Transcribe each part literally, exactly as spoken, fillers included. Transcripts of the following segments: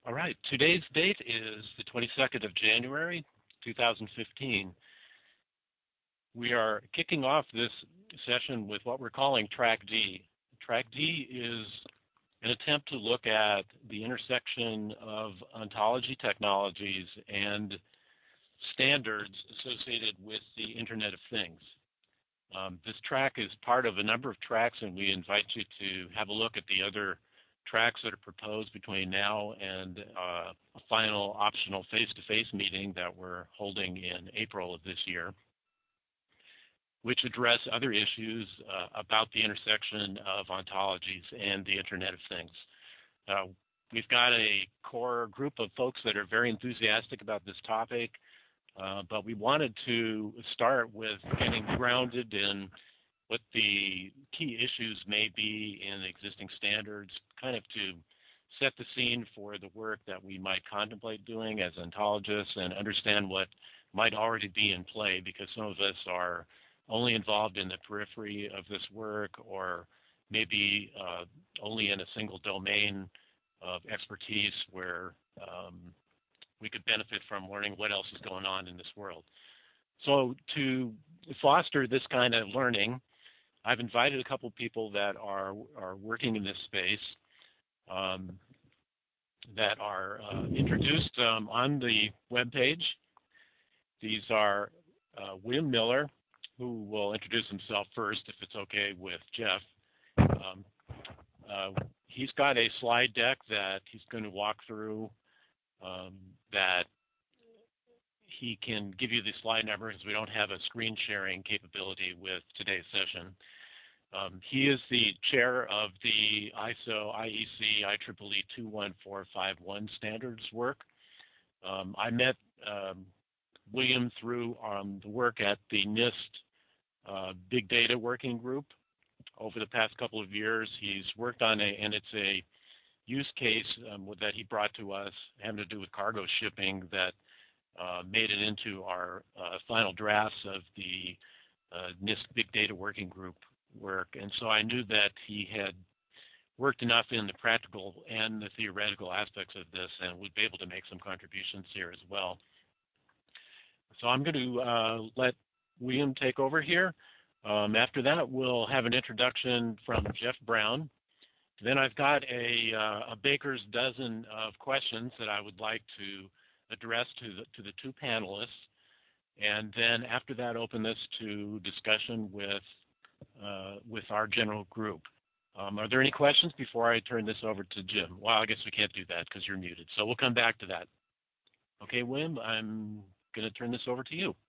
All right, today's date is the twenty-second of January, two thousand fifteen. We are kicking off this session with what we're calling Track D. Track D is an attempt to look at the intersection of ontology technologies and standards associated with the Internet of Things. Um, this track is part of a number of tracks, and we invite you to have a look at the other tracks that are proposed between now and uh, a final optional face-to-face meeting that we're holding in April of this year, which address other issues uh, about the intersection of ontologies and the Internet of Things. Uh, we've got a core group of folks that are very enthusiastic about this topic, uh, but we wanted to start with getting grounded in what the key issues may be in existing standards, kind of to set the scene for the work that we might contemplate doing as ontologists and understand what might already be in play, because some of us are only involved in the periphery of this work, or maybe uh, only in a single domain of expertise where um, we could benefit from learning what else is going on in this world. So to foster this kind of learning, I've invited a couple people that are, are working in this space um, that are uh, introduced um, on the webpage. These are uh, William Miller, who will introduce himself first, if it's okay with Jeff. Um, uh, he's got a slide deck that he's going to walk through um, that he can give you the slide number, because we don't have a screen sharing capability with today's session. Um, he is the chair of the I S O I E C I triple E two one four five one standards work. Um, I met um, William through um, the work at the NIST uh, Big Data Working Group over the past couple of years. He's worked on a, and it's a use case um, that he brought to us having to do with cargo shipping that uh, made it into our uh, final drafts of the uh, NIST Big Data Working Group work. And so I knew that he had worked enough in the practical and the theoretical aspects of this and would be able to make some contributions here as well. So I'm going to uh, let William take over here. Um, after that, we'll have an introduction from Jeff Brown. Then I've got a, uh, a baker's dozen of questions that I would like to address to the, to the two panelists. And then after that, open this to discussion with Uh, with our general group. Um, are there any questions before I turn this over to Jim? Well, I guess we can't do that because you're muted, so we'll come back to that. Okay, Wim, I'm going to turn this over to you.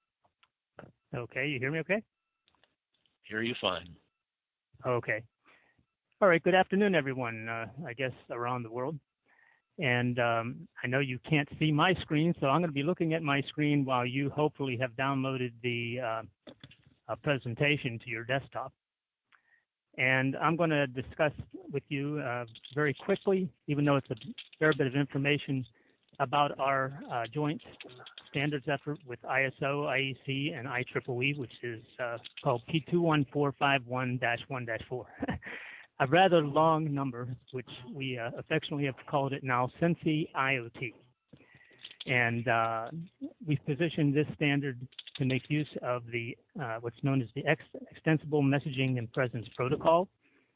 Okay, you hear me okay? Hear you fine. Okay. All right, good afternoon, everyone, uh, I guess, around the world. And um, I know you can't see my screen, so I'm going to be looking at my screen while you hopefully have downloaded the uh, a presentation to your desktop. And I'm going to discuss with you uh, very quickly, even though it's a fair bit of information, about our uh, joint standards effort with I S O, I E C, and I triple E, which is uh, called P two one four five one dash one dash four. A rather long number, which we uh, affectionately have called it now SENSI I O T. And uh, we've positioned this standard to make use of the uh, what's known as the Ex Extensible Messaging and Presence Protocol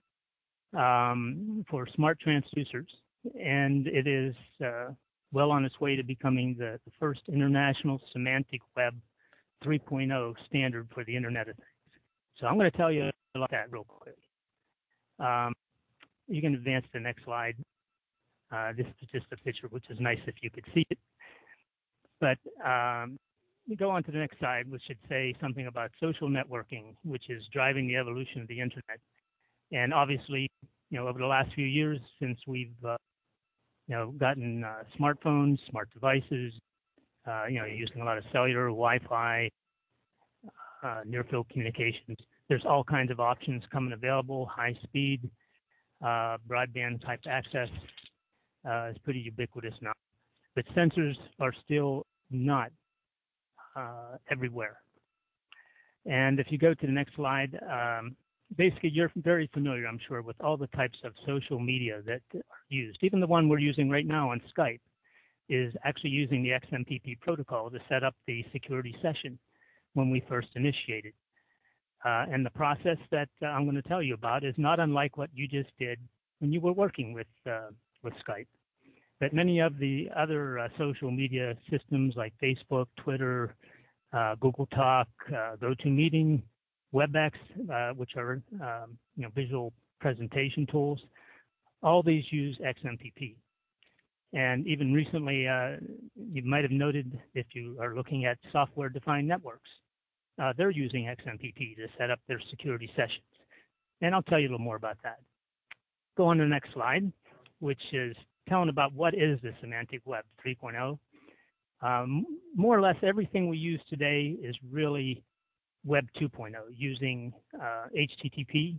um, for smart transducers. And it is uh, well on its way to becoming the, the first international semantic web three point oh standard for the Internet of Things. So I'm going to tell you about that real quick. Um, you can advance to the next slide. Uh, this is just a picture, which is nice if you could see it. But um, we go on to the next slide, which should say something about social networking, which is driving the evolution of the Internet. And obviously, you know, over the last few years, since we've, uh, you know, gotten uh, smartphones, smart devices, uh, you know, using a lot of cellular, Wi-Fi, uh, near-field communications, there's all kinds of options coming available. High-speed, uh, broadband-type access uh, is pretty ubiquitous now. But sensors are still not uh, everywhere. And if you go to the next slide, um, basically, you're very familiar, I'm sure, with all the types of social media that are used. Even the one we're using right now on Skype is actually using the X M P P protocol to set up the security session when we first initiated. Uh, and the process that uh, I'm going to tell you about is not unlike what you just did when you were working with, uh, with Skype. But many of the other uh, social media systems like Facebook, Twitter, uh, Google Talk, uh, GoToMeeting, WebEx, uh, which are um, you know, visual presentation tools, all these use X M P P. And even recently, uh, you might have noted if you are looking at software-defined networks, uh, they're using X M P P to set up their security sessions. And I'll tell you a little more about that. Go on to the next slide, which is telling about what is the Semantic Web three point oh. Um, more or less everything we use today is really Web two point oh, using uh, H T T P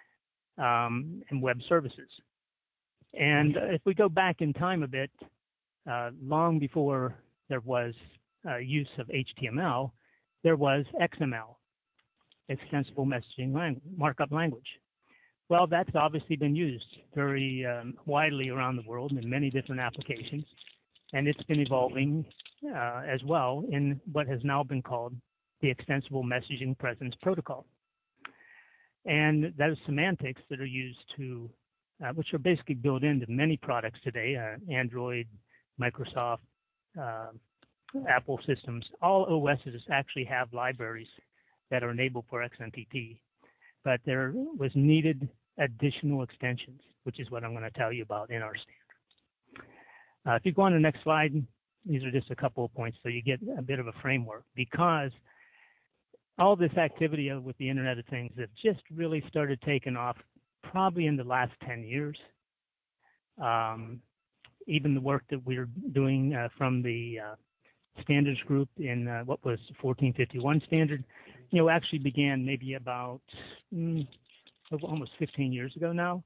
um, and web services. And if we go back in time a bit, uh, long before there was uh, use of H T M L, there was X M L, Extensible Messaging Language, Markup Language. Well, that's obviously been used very um, widely around the world in many different applications, and it's been evolving uh, as well in what has now been called the Extensible Messaging Presence Protocol. And those semantics that are used to Uh, which are basically built into many products today, uh, Android, Microsoft, uh, Apple systems. All O Ss actually have libraries that are enabled for X M P P, but there was needed additional extensions, which is what I'm going to tell you about in our standard. Uh, if you go on to the next slide, these are just a couple of points so you get a bit of a framework, because all this activity with the Internet of Things have just really started taking off probably in the last ten years. Um, even the work that we're doing uh, from the uh, standards group in uh, what was fourteen fifty-one standard, you know, actually began maybe about mm, almost fifteen years ago now.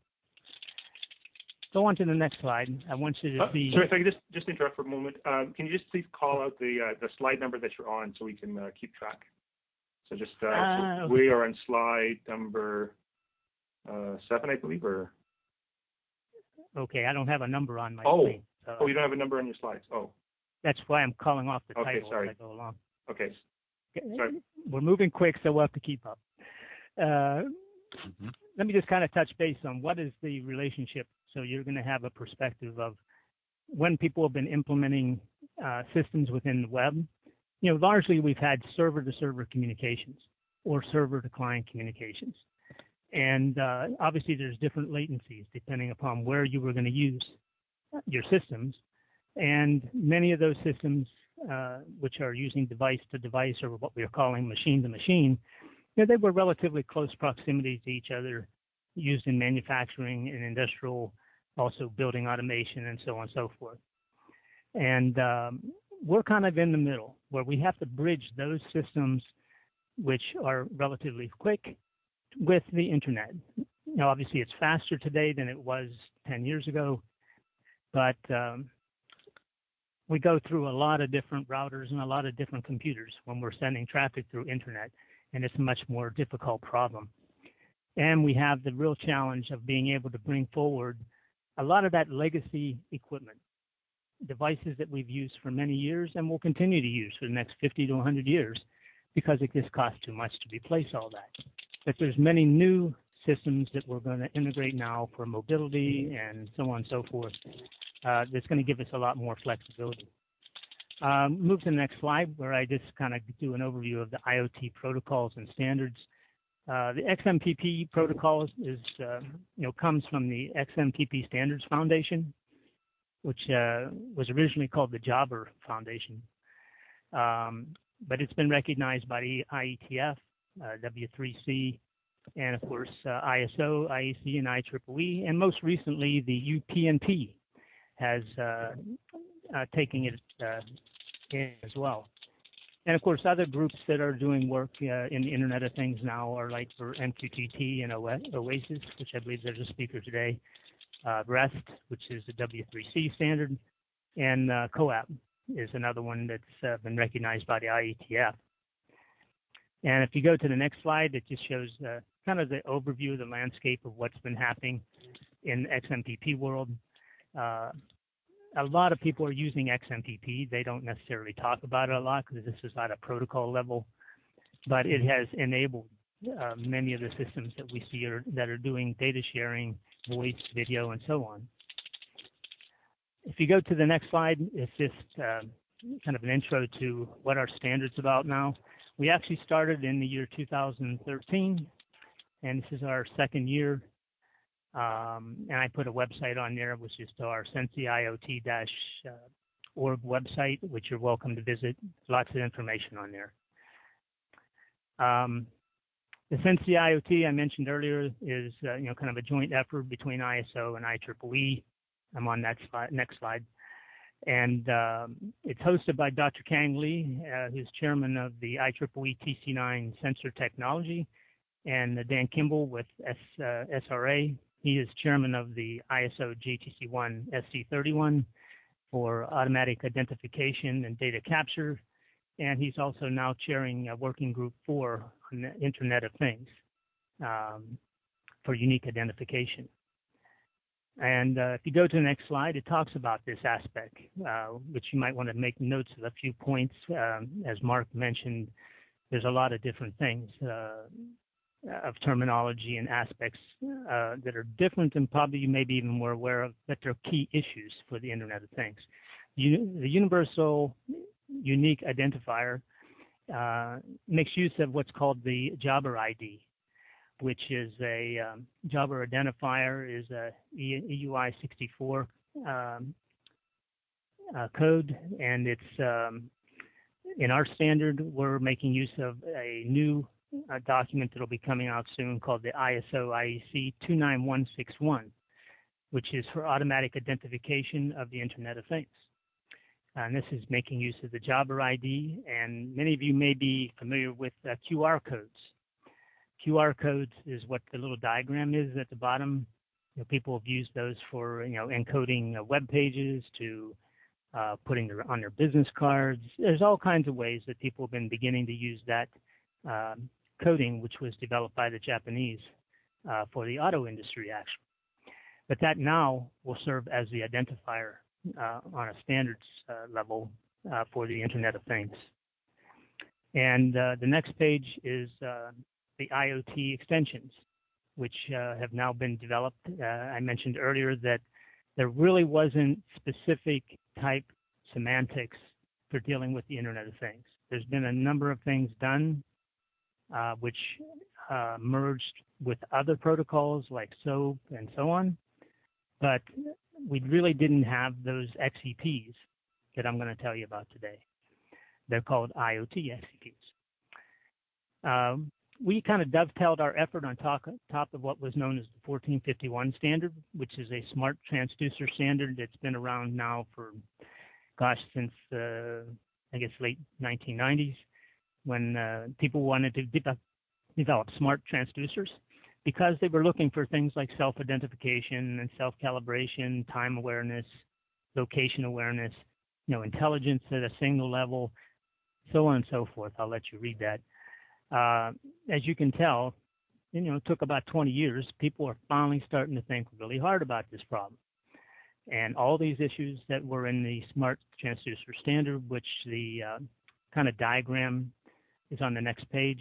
Go on to the next slide. I want you to uh, see. Sorry, if I could just, just interrupt for a moment. Um, can you just please call out the uh, the slide number that you're on so we can uh, keep track? So just, uh, uh, so okay. we are on slide number uh, seven, I believe, or? Okay, I don't have a number on my Oh. screen. So Oh, you don't have a number on your slides. Oh. that's why I'm calling off the Okay, title sorry. as I go along. Okay. Sorry. We're moving quick, so we'll have to keep up. Uh, mm-hmm. Let me just kind of touch base on what is the relationship. So you're going to have a perspective of when people have been implementing uh, systems within the web. You know, largely we've had server-to-server communications or server-to-client communications. And uh, obviously there's different latencies depending upon where you were going to use your systems. And many of those systems, uh, which are using device-to-device or what we're calling machine-to-machine, you know, they were relatively close proximity to each other, used in manufacturing and industrial, also building automation and so on and so forth. And um, we're kind of in the middle where we have to bridge those systems which are relatively quick with the internet. You know, obviously it's faster today than it was ten years ago, but um, we go through a lot of different routers and a lot of different computers when we're sending traffic through internet, and it's a much more difficult problem. And we have the real challenge of being able to bring forward a lot of that legacy equipment, devices that we've used for many years and will continue to use for the next fifty to one hundred years, because it just costs too much to replace all that. But there's many new systems that we're going to integrate now for mobility and so on and so forth. Uh, that's going to give us a lot more flexibility. Um, move to the next slide, where I just kind of do an overview of the I O T protocols and standards. Uh, the X M P P protocol is, uh, you know, comes from the X M P P Standards Foundation, which uh, was originally called the Jobber Foundation. Um, but it's been recognized by the I E T F, uh, W three C, and of course uh, I S O, I E C, and I triple E, and most recently the U P N P has uh, uh, taken it uh, in as well. And of course, other groups that are doing work uh, in the Internet of Things now are like for M Q T T and OASIS, which I believe there's a speaker today, uh, REST, which is the W three C standard, and uh, COAP is another one that's uh, been recognized by the I E T F. And if you go to the next slide, it just shows uh, kind of the overview of the landscape of what's been happening in X M P P world. Uh, a lot of people are using X M P P. They don't necessarily talk about it a lot because this is at a protocol level, but it has enabled uh, many of the systems that we see are, that are doing data sharing, voice, video, and so on. If you go to the next slide, it's just uh, kind of an intro to what our standard's about now. We actually started in the year two thousand thirteen, and this is our second year. Um, and I put a website on there, which is our Sensi I O T dash org website, which you're welcome to visit. Lots of information on there. Um, the Sensi I O T I mentioned earlier is uh, you know kind of a joint effort between I S O and I triple E. I'm on that slide, next slide. And um, it's hosted by Doctor Kang Lee, uh, who's chairman of the I triple E T C nine sensor technology, and uh, Dan Kimball with S, uh, S R A. He is chairman of the I S O J T C one S C thirty-one for automatic identification and data capture. And he's also now chairing a working group four on the Internet of Things um, for unique identification. And uh, if you go to the next slide, it talks about this aspect, uh, which you might want to make notes of a few points. Um, as Mark mentioned, there's a lot of different things uh, of terminology and aspects uh, that are different and probably you may be even more aware of, but they're key issues for the Internet of Things. You, the universal unique identifier uh, makes use of what's called the Jabber I D, which is a um, Jabber identifier, is a E U I sixty-four um, uh, code, and it's um, in our standard. We're making use of a new uh, document that will be coming out soon called the I S O I E C two nine one six one, which is for automatic identification of the Internet of Things. And this is making use of the Jabber I D, and many of you may be familiar with uh, Q R codes. Q R codes is what the little diagram is at the bottom. You know, people have used those for you know encoding uh, web pages, to uh, putting their, on their business cards. There's all kinds of ways that people have been beginning to use that um, coding, which was developed by the Japanese uh, for the auto industry, actually. But that now will serve as the identifier uh, on a standards uh, level uh, for the Internet of Things. And uh, the next page is uh, the I O T extensions, which uh, have now been developed. Uh, I mentioned earlier that there really wasn't specific type semantics for dealing with the Internet of Things. There's been a number of things done uh, which uh, merged with other protocols like SOAP and so on, but we really didn't have those X E Ps that I'm going to tell you about today. They're called I O T X E Ps. Um, we kind of dovetailed our effort on top, top of what was known as the fourteen fifty-one standard, which is a smart transducer standard that's been around now for, gosh, since, uh, I guess, late nineteen nineties, when uh, people wanted to de develop smart transducers because they were looking for things like self-identification and self-calibration, time awareness, location awareness, you know, intelligence at a single level, so on and so forth. I'll let you read that. Uh, as you can tell, you know, it took about twenty years. People are finally starting to think really hard about this problem. And all these issues that were in the smart transducer standard, which the uh, kind of diagram is on the next page,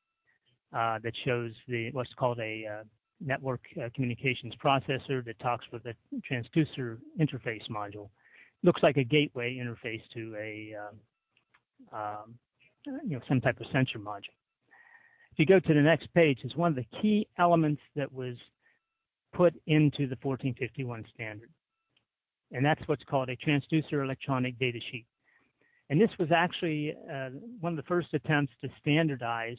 uh, that shows the what's called a uh, network uh, communications processor that talks with a transducer interface module. Looks like a gateway interface to a um, um, you know some type of sensor module. If you go to the next page, is one of the key elements that was put into the fourteen fifty-one standard, and that's what's called a transducer electronic data sheet. And this was actually uh, one of the first attempts to standardize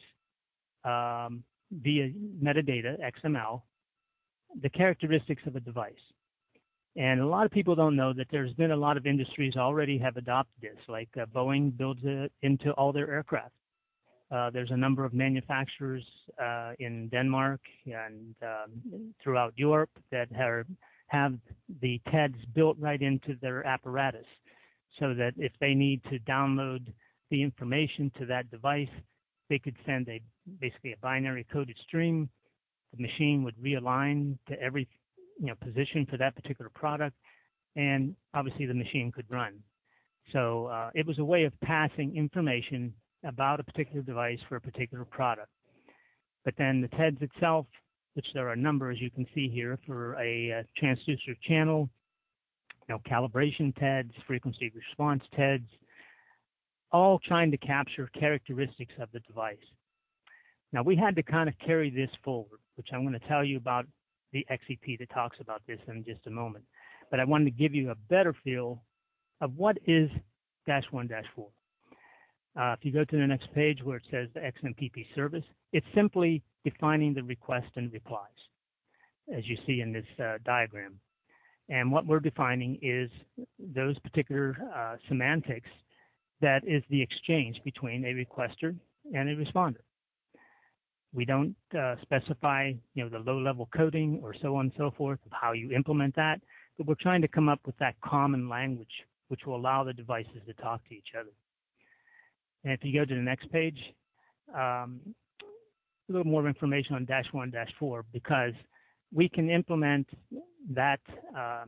um, via metadata, X M L, the characteristics of a device. And a lot of people don't know that there's been a lot of industries already have adopted this, like uh, Boeing builds it into all their aircraft. Uh, there's a number of manufacturers uh, in Denmark and um, throughout Europe that are, have the T E Ds built right into their apparatus, so that if they need to download the information to that device, they could send a basically a binary coded stream the machine would realign to every you know position for that particular product, and obviously the machine could run. So uh, it was a way of passing information about a particular device for a particular product. But then the T E D S itself, which there are a number, as you can see here, for a uh, transducer channel, you know, calibration T E D S, frequency response T E D S, all trying to capture characteristics of the device. Now, we had to kind of carry this forward, which I'm going to tell you about the X E P that talks about this in just a moment. But I wanted to give you a better feel of what is dash one dash four. Uh, if you go to the next page where it says the X M P P service, it's simply defining the request and replies, as you see in this uh, diagram. And what we're defining is those particular uh, semantics that is the exchange between a requester and a responder. We don't uh, specify, you know, the low-level coding or so on and so forth of how you implement that, but we're trying to come up with that common language which will allow the devices to talk to each other. And if you go to the next page, um, a little more information on dash one dash four, because we can implement that uh,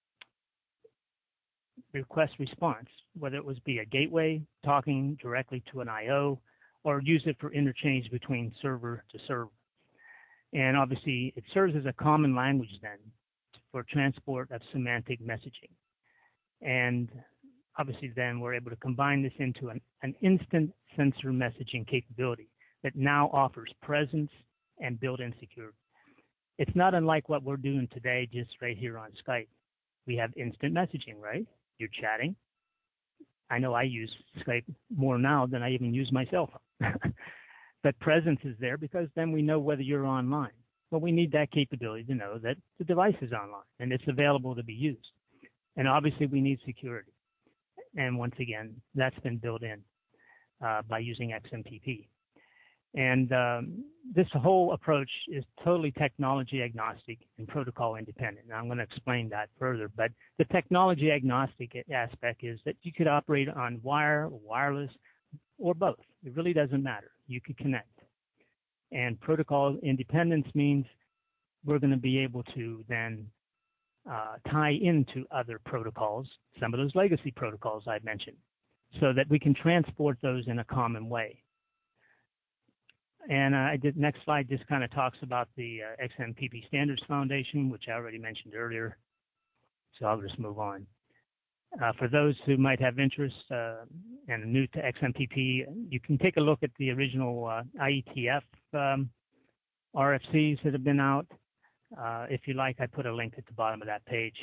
request response, whether it was be a gateway talking directly to an I O, or use it for interchange between server to server. And obviously, it serves as a common language then for transport of semantic messaging. And obviously, then we're able to combine this into an, an instant sensor messaging capability that now offers presence and built-in security. It's not unlike what we're doing today just right here on Skype. We have instant messaging, right? You're chatting. I know I use Skype more now than I even use my cell phone. But presence is there because then we know whether you're online. But we need that capability to know that the device is online and it's available to be used. And obviously we need security. And once again, that's been built in uh, by using X M P P. And um, this whole approach is totally technology agnostic and protocol independent. And I'm going to explain that further. But the technology agnostic aspect is that you could operate on wire, wireless, or both. It really doesn't matter. You could connect. And protocol independence means we're going to be able to then uh, tie into other protocols, some of those legacy protocols I mentioned, so that we can transport those in a common way. And uh, I did, next slide just kind of talks about the uh, X M P P Standards Foundation, which I already mentioned earlier. So I'll just move on. Uh, for those who might have interest uh, and are new to X M P P, you can take a look at the original uh, I E T F um, R F Cs that have been out. Uh, if you like, I put a link at the bottom of that page.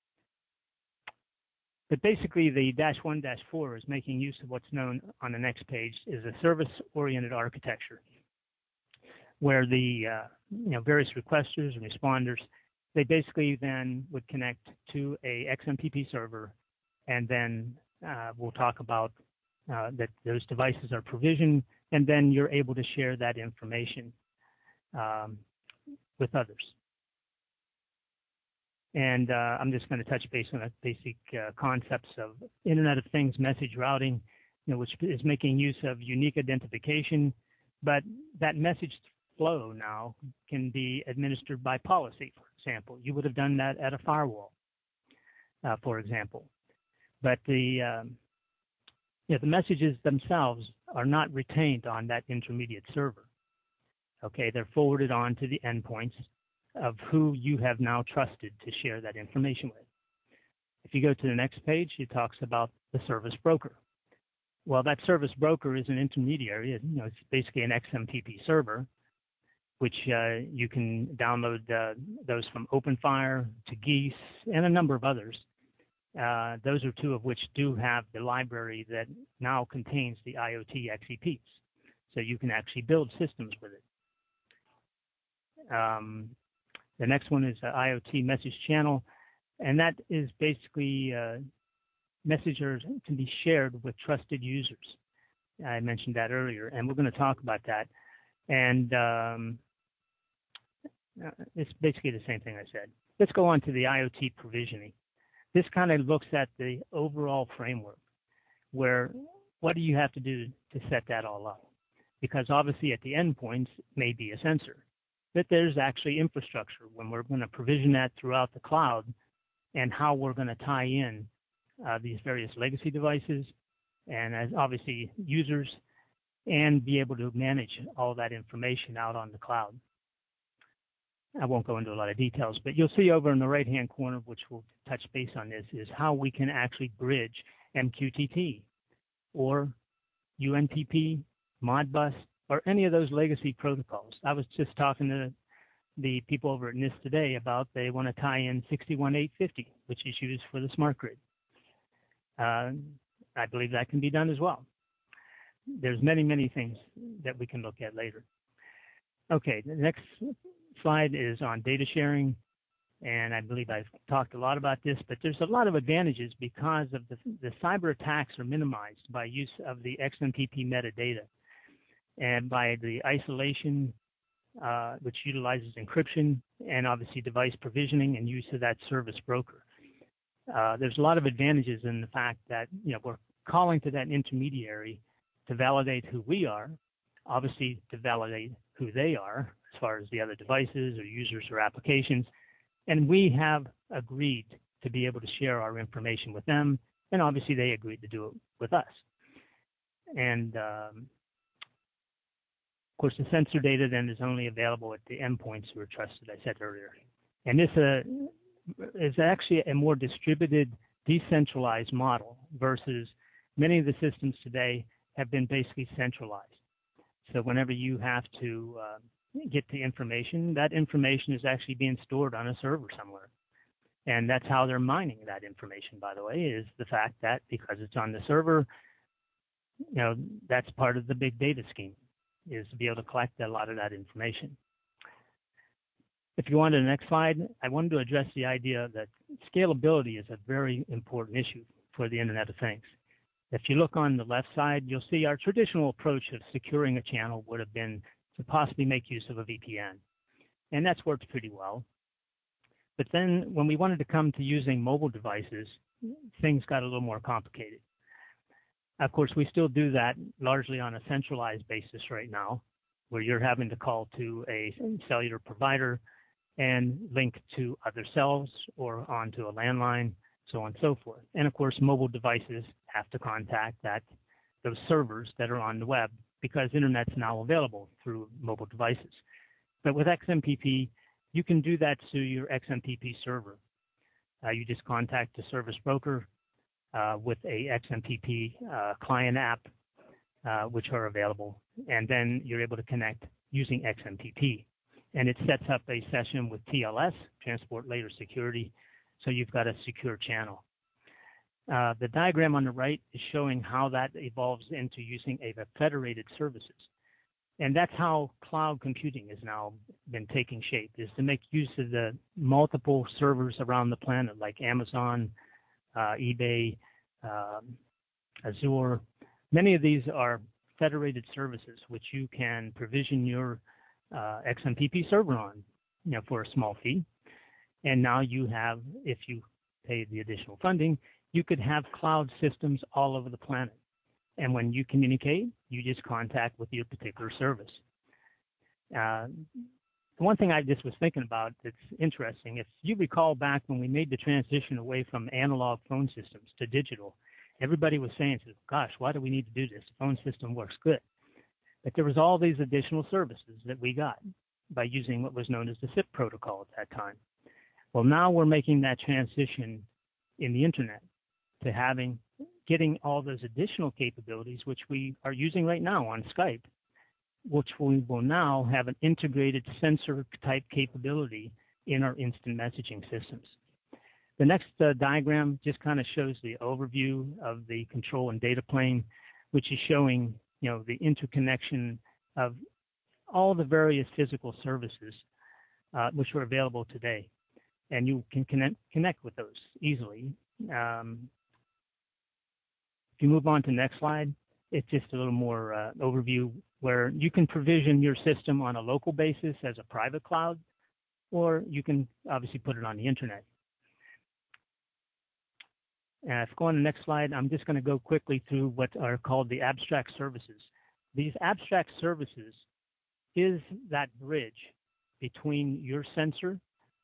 But basically, the dash one dash four is making use of what's known on the next page is a service-oriented architecture, where the uh, you know various requesters and responders, they basically then would connect to a X M P P server, and then uh, we'll talk about uh, that those devices are provisioned, and then you're able to share that information um, with others. And uh, I'm just going to touch base on the basic uh, concepts of Internet of Things message routing, you know, which is making use of unique identification, but that message flow now can be administered by policy, for example. You would have done that at a firewall, uh, for example. But the, um, you know, the messages themselves are not retained on that intermediate server. Okay, they're forwarded on to the endpoints of who you have now trusted to share that information with. If you go to the next page, it talks about the service broker. Well, that service broker is an intermediary. You know, it's basically an X M P P server, which uh, you can download uh, those from OpenFire to Geese and a number of others. Uh, those are two of which do have the library that now contains the IoT X E Ps. So you can actually build systems with it. Um, the next one is the IoT message channel, and that is basically uh, messages can be shared with trusted users. I mentioned that earlier, and we're going to talk about that. And um, it's basically the same thing I said. Let's go on to the IoT provisioning. This kind of looks at the overall framework, where what do you have to do to set that all up? Because obviously at the endpoints may be a sensor. that there's actually infrastructure when we're going to provision that throughout the cloud and how we're going to tie in uh, these various legacy devices and as obviously users and be able to manage all that information out on the cloud. I won't go into a lot of details, but you'll see over in the right-hand corner, which will touch base on this, is how we can actually bridge M Q T T or U N T P, Modbus, or any of those legacy protocols. I was just talking to the people over at NIST today about they want to tie in sixty-one eight fifty, which is used for the smart grid. Uh, I believe that can be done as well. There's many, many things that we can look at later. Okay, the next slide is on data sharing, and I believe I've talked a lot about this, but there's a lot of advantages because of the, the cyber attacks are minimized by use of the X M P P metadata and by the isolation, uh, which utilizes encryption and obviously device provisioning and use of that service broker. Uh, there's a lot of advantages in the fact that, you know, we're calling to that intermediary to validate who we are, obviously to validate who they are as far as the other devices or users or applications. And we have agreed to be able to share our information with them. And obviously they agreed to do it with us. And um, of course, the sensor data then is only available at the endpoints who are trusted, I said earlier. And this uh, is actually a more distributed, decentralized model versus many of the systems today have been basically centralized. So whenever you have to uh, get the information, that information is actually being stored on a server somewhere. And that's how they're mining that information, by the way, is the fact that because it's on the server, you know, that's part of the big data scheme, is to be able to collect a lot of that information. If you want to the next slide, I wanted to address the idea that scalability is a very important issue for the Internet of Things. If you look on the left side, you'll see our traditional approach of securing a channel would have been to possibly make use of a V P N. And that's worked pretty well. But then when we wanted to come to using mobile devices, things got a little more complicated. Of course, we still do that largely on a centralized basis right now, where you're having to call to a cellular provider and link to other cells or onto a landline, so on and so forth. And of course, mobile devices have to contact that those servers that are on the web because Internet's now available through mobile devices. But with X M P P, you can do that through your X M P P server. Uh, you just contact the service broker uh, with a X M P P uh, client app, uh, which are available, and then you're able to connect using X M P P. And it sets up a session with T L S, Transport Layer Security, so you've got a secure channel. Uh, the diagram on the right is showing how that evolves into using a federated services. And that's how cloud computing has now been taking shape, is to make use of the multiple servers around the planet, like Amazon, uh, eBay, um, Azure. Many of these are federated services, which you can provision your uh, X M P P server on, you know, for a small fee. And now you have, if you pay the additional funding, you could have cloud systems all over the planet. And when you communicate, you just contact with your particular service. Uh, one thing I just was thinking about that's interesting, if you recall back when we made the transition away from analog phone systems to digital, everybody was saying, gosh, why do we need to do this? The phone system works good. But there was all these additional services that we got by using what was known as the S I P protocol at that time. Well, now we're making that transition in the Internet to having, getting all those additional capabilities, which we are using right now on Skype, which we will now have an integrated sensor type capability in our instant messaging systems. The next uh, diagram just kind of shows the overview of the control and data plane, which is showing, you know, the interconnection of all the various physical services uh, which are available today. And you can connect, connect with those easily. Um, if you move on to the next slide, it's just a little more uh, overview where you can provision your system on a local basis as a private cloud, or you can obviously put it on the Internet. Uh, if you go on the next slide, I'm just going to go quickly through what are called the abstract services. These abstract services is that bridge between your sensor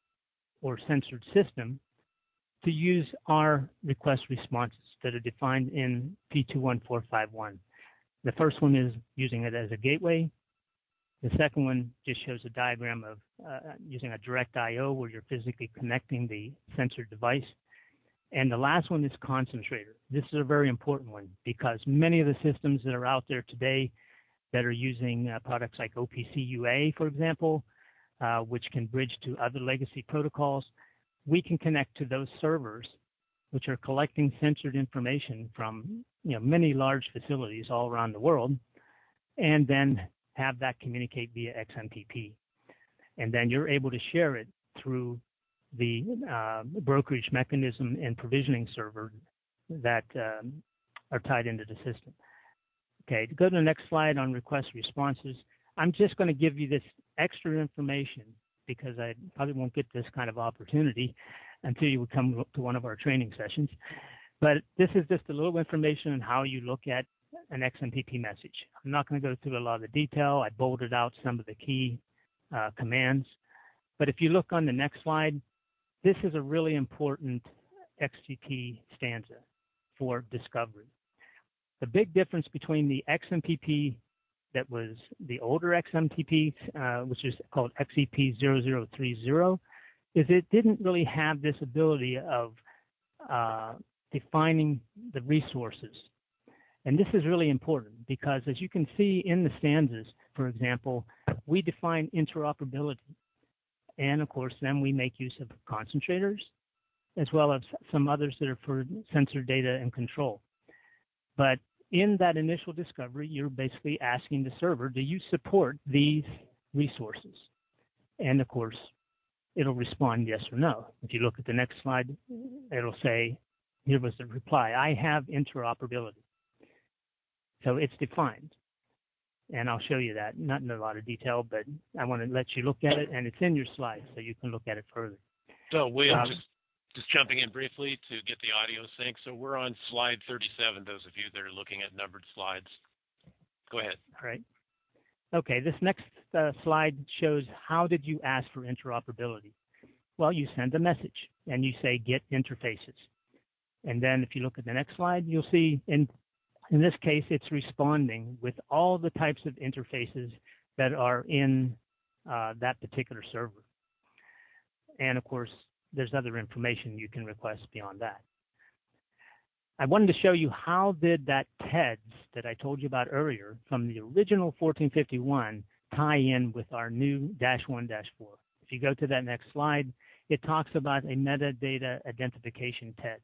or censored system to use our request responses that are defined in P two one four five one. The first one is using it as a gateway. The second one just shows a diagram of uh, using a direct I O where you're physically connecting the sensor device. And the last one is concentrator. This is a very important one because many of the systems that are out there today that are using uh, products like O P C U A, for example, uh, which can bridge to other legacy protocols, we can connect to those servers which are collecting censored information from you know, many large facilities all around the world, and then have that communicate via X M P P. And then you're able to share it through the uh, brokerage mechanism and provisioning server that um, are tied into the system. Okay, to go to the next slide on request responses, I'm just going to give you this extra information because I probably won't get this kind of opportunity until you come to one of our training sessions. But this is just a little information on how you look at an X M P P message. I'm not going to go through a lot of the detail. I bolded out some of the key uh, commands. But if you look on the next slide, this is a really important X C P stanza for discovery. The big difference between the X M P P that was the older X M P P, uh, which is called X E P zero zero three zero, is it didn't really have this ability of uh, defining the resources. And this is really important because as you can see in the stanzas, for example, we define interoperability. And of course, then we make use of concentrators, as well as some others that are for sensor data and control. But in that initial discovery, you're basically asking the server, do you support these resources? And of course, it'll respond yes or no. If you look at the next slide, it'll say, here was the reply, I have interoperability. So it's defined. And I'll show you that, not in a lot of detail, but I want to let you look at it, and it's in your slides, so you can look at it further. So, William, Um, just, just jumping in briefly to get the audio sync. So we're on slide thirty-seven, those of you that are looking at numbered slides. Go ahead. All right. Okay, this next uh, slide shows how did you ask for interoperability? Well, you send a message, and you say get interfaces. And then if you look at the next slide, you'll see in In this case, it's responding with all the types of interfaces that are in uh, that particular server. And of course, there's other information you can request beyond that. I wanted to show you how did that T E D S that I told you about earlier from the original fourteen fifty-one tie in with our new dash one dash four. If you go to that next slide, it talks about a metadata identification T E D S.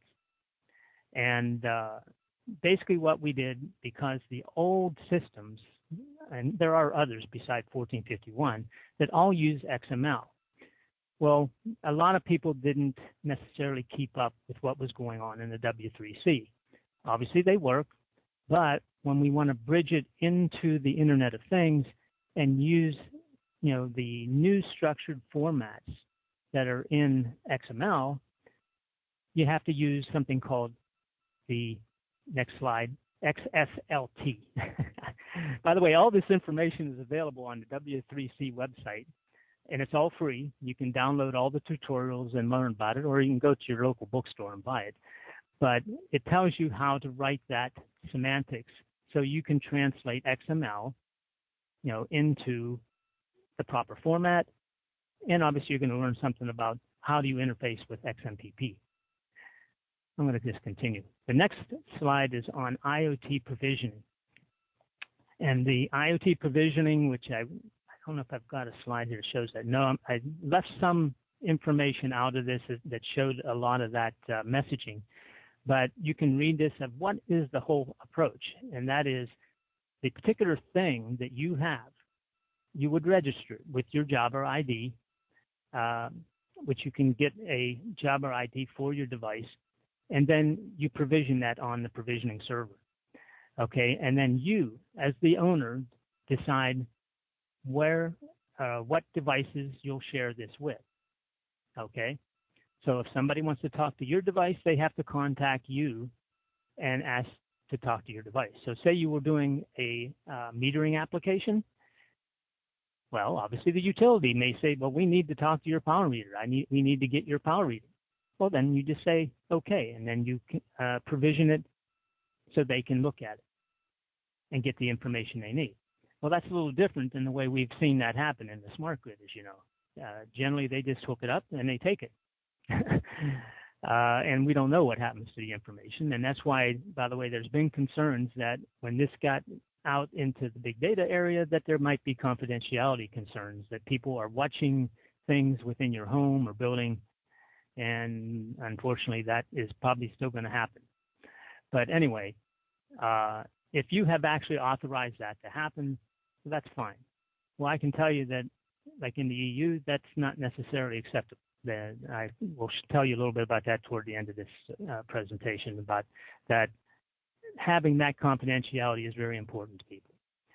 And uh, basically what we did, because the old systems, and there are others besides fourteen fifty-one, that all use X M L. Well, a lot of people didn't necessarily keep up with what was going on in the W three C. Obviously they work, but when we want to bridge it into the Internet of Things and use, you know, the new structured formats that are in X M L, you have to use something called the next slide, X S L T. By the way, all this information is available on the W three C website, and it's all free. You can download all the tutorials and learn about it, or you can go to your local bookstore and buy it. But it tells you how to write that semantics so you can translate X M L, you know, into the proper format. And obviously, you're going to learn something about how do you interface with X M P P. I'm going to just continue. The next slide is on I O T provisioning. And the I O T provisioning, which I, I don't know if I've got a slide here that shows that. No, I left some information out of this that showed a lot of that uh, messaging. But you can read this of what is the whole approach. And that is the particular thing that you have, you would register with your Jabber I D, uh, which you can get a Jabber I D for your device. And then you provision that on the provisioning server, okay? And then you, as the owner, decide where, uh, what devices you'll share this with, okay? So if somebody wants to talk to your device, they have to contact you and ask to talk to your device. So say you were doing a uh, metering application, Well, obviously the utility may say, well, we need to talk to your power meter. I need, we need to get your power reading. Well, then you just say, okay, and then you uh, provision it so they can look at it and get the information they need. Well, that's a little different than the way we've seen that happen in the smart grid, as you know. Uh, generally, they just hook it up and they take it. uh, and we don't know what happens to the information. And that's why, by the way, there's been concerns that when this got out into the big data area, that there might be confidentiality concerns, that people are watching things within your home or building. And unfortunately, that is probably still going to happen. But anyway, uh, if you have actually authorized that to happen, that's fine. Well, I can tell you that, like in the E U, that's not necessarily acceptable. That I will tell you a little bit about that toward the end of this uh, presentation, about that having that confidentiality is very important to people.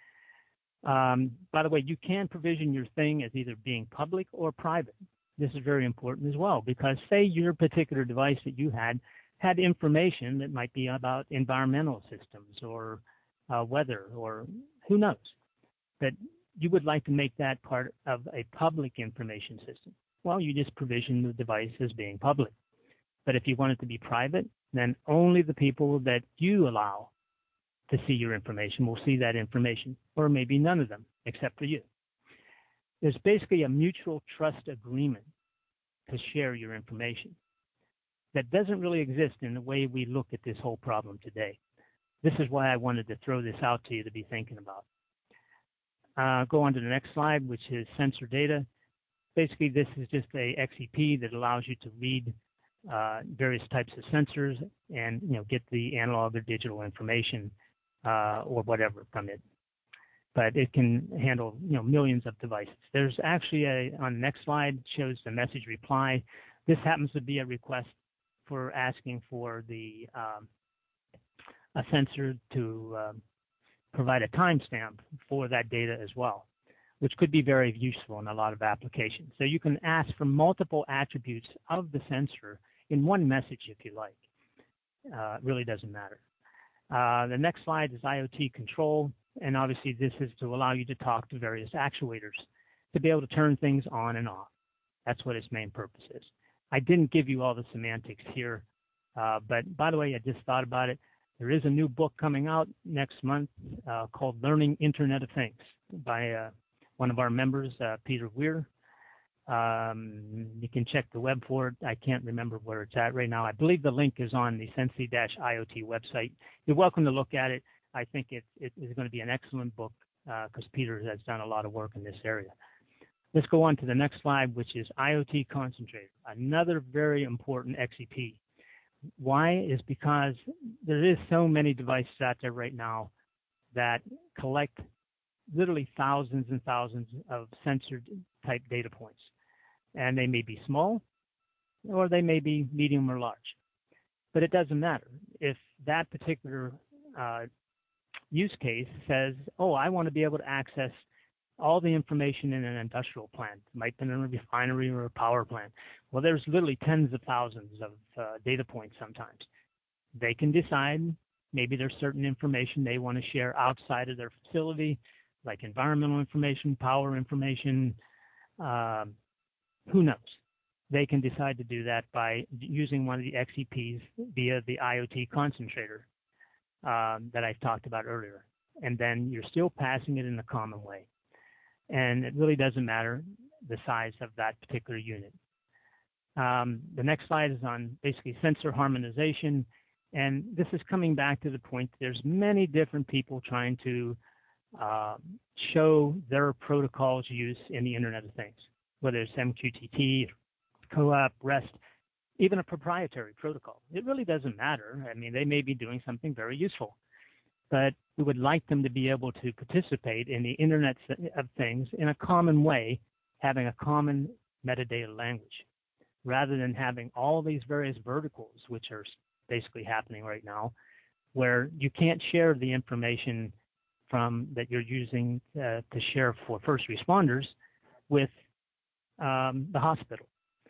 Um, by the way, you can provision your thing as either being public or private. This is very important as well, because say your particular device that you had had information that might be about environmental systems or uh, weather or who knows, that you would like to make that part of a public information system. Well, you just provision the device as being public. But if you want it to be private, then only the people that you allow to see your information will see that information, or maybe none of them except for you. There's basically a mutual trust agreement to share your information that doesn't really exist in the way we look at this whole problem today. This is why I wanted to throw this out to you to be thinking about. Uh, go on to the next slide, which is sensor data. Basically, this is just a X E P that allows you to read uh, various types of sensors and you know get the analog or digital information uh, or whatever from it. But it can handle you know millions of devices. There's actually a on the next slide shows the message reply. This happens to be a request for asking for the um, a sensor to um, provide a timestamp for that data as well, which could be very useful in a lot of applications. So you can ask for multiple attributes of the sensor in one message if you like. Uh, it really doesn't matter. Uh, the next slide is IoT control, and obviously this is to allow you to talk to various actuators to be able to turn things on and off. That's what its main purpose is. I didn't give you all the semantics here, uh, but by the way, I just thought about it. There is a new book coming out next month uh, called Learning Internet of Things by uh, one of our members, uh, Peter Weir. Um, you can check the web for it. I can't remember where it's at right now. I believe the link is on the Sensei I O T website. You're welcome to look at it. I think it, it is going to be an excellent book because uh, Peter has done a lot of work in this area. Let's go on to the next slide, which is IoT Concentrator, another very important X E P. Why is because there is so many devices out there right now that collect literally thousands and thousands of sensor type data points. And they may be small or they may be medium or large. But it doesn't matter. If that particular uh, use case says, oh, I want to be able to access all the information in an industrial plant, it might be in a refinery or a power plant. Well, there's literally tens of thousands of uh, data points sometimes. They can decide maybe there's certain information they want to share outside of their facility, like environmental information, power information, uh, who knows? They can decide to do that by using one of the X E Ps via the IoT concentrator uh, that I talked about earlier. And then you're still passing it in a common way. And it really doesn't matter the size of that particular unit. Um, the next slide is on basically sensor harmonization. And this is coming back to the point that there's many different people trying to uh, show their protocols use in the Internet of Things, whether it's M Q T T, CoAP, REST, even a proprietary protocol. It really doesn't matter. I mean, they may be doing something very useful, but we would like them to be able to participate in the Internet of Things in a common way, having a common metadata language, rather than having all these various verticals, which are basically happening right now, where you can't share the information from that you're using uh, to share for first responders with um, the hospital.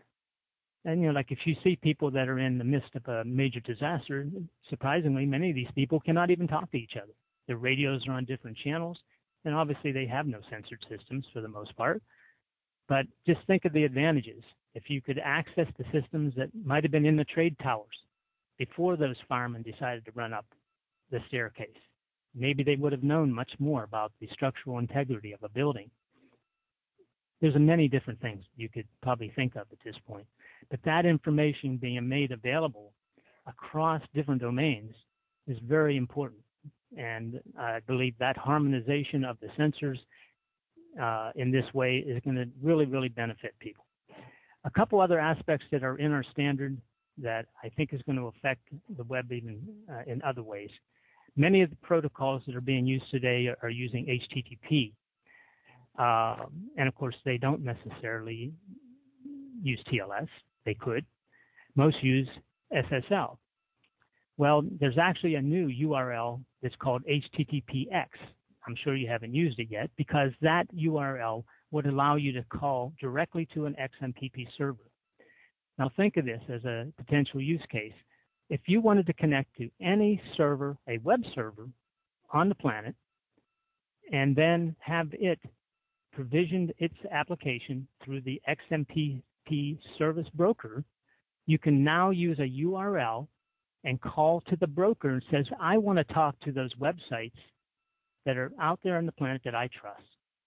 And, you know, like if you see people that are in the midst of a major disaster, surprisingly, many of these people cannot even talk to each other. Their radios are on different channels. and obviously they have no censored systems for the most part. But just think of the advantages. If you could access the systems that might have been in the trade towers before those firemen decided to run up the staircase, maybe they would have known much more about the structural integrity of a building. There's many different things you could probably think of at this point. But that information being made available across different domains is very important. And I believe that harmonization of the sensors uh, in this way is going to really, really benefit people. A couple other aspects that are in our standard that I think is going to affect the web even uh, in other ways. Many of the protocols that are being used today are, are using H T T P. Uh, and of course, they don't necessarily use T L S. They could. Most use S S L. Well, there's actually a new U R L that's called H T T P X. I'm sure you haven't used it yet, because that U R L would allow you to call directly to an X M P P server. Now think of this as a potential use case. If you wanted to connect to any server, a web server on the planet, and then have it provisioned its application through the X M P P service broker, you can now use a U R L and call to the broker and says, I want to talk to those websites that are out there on the planet that I trust.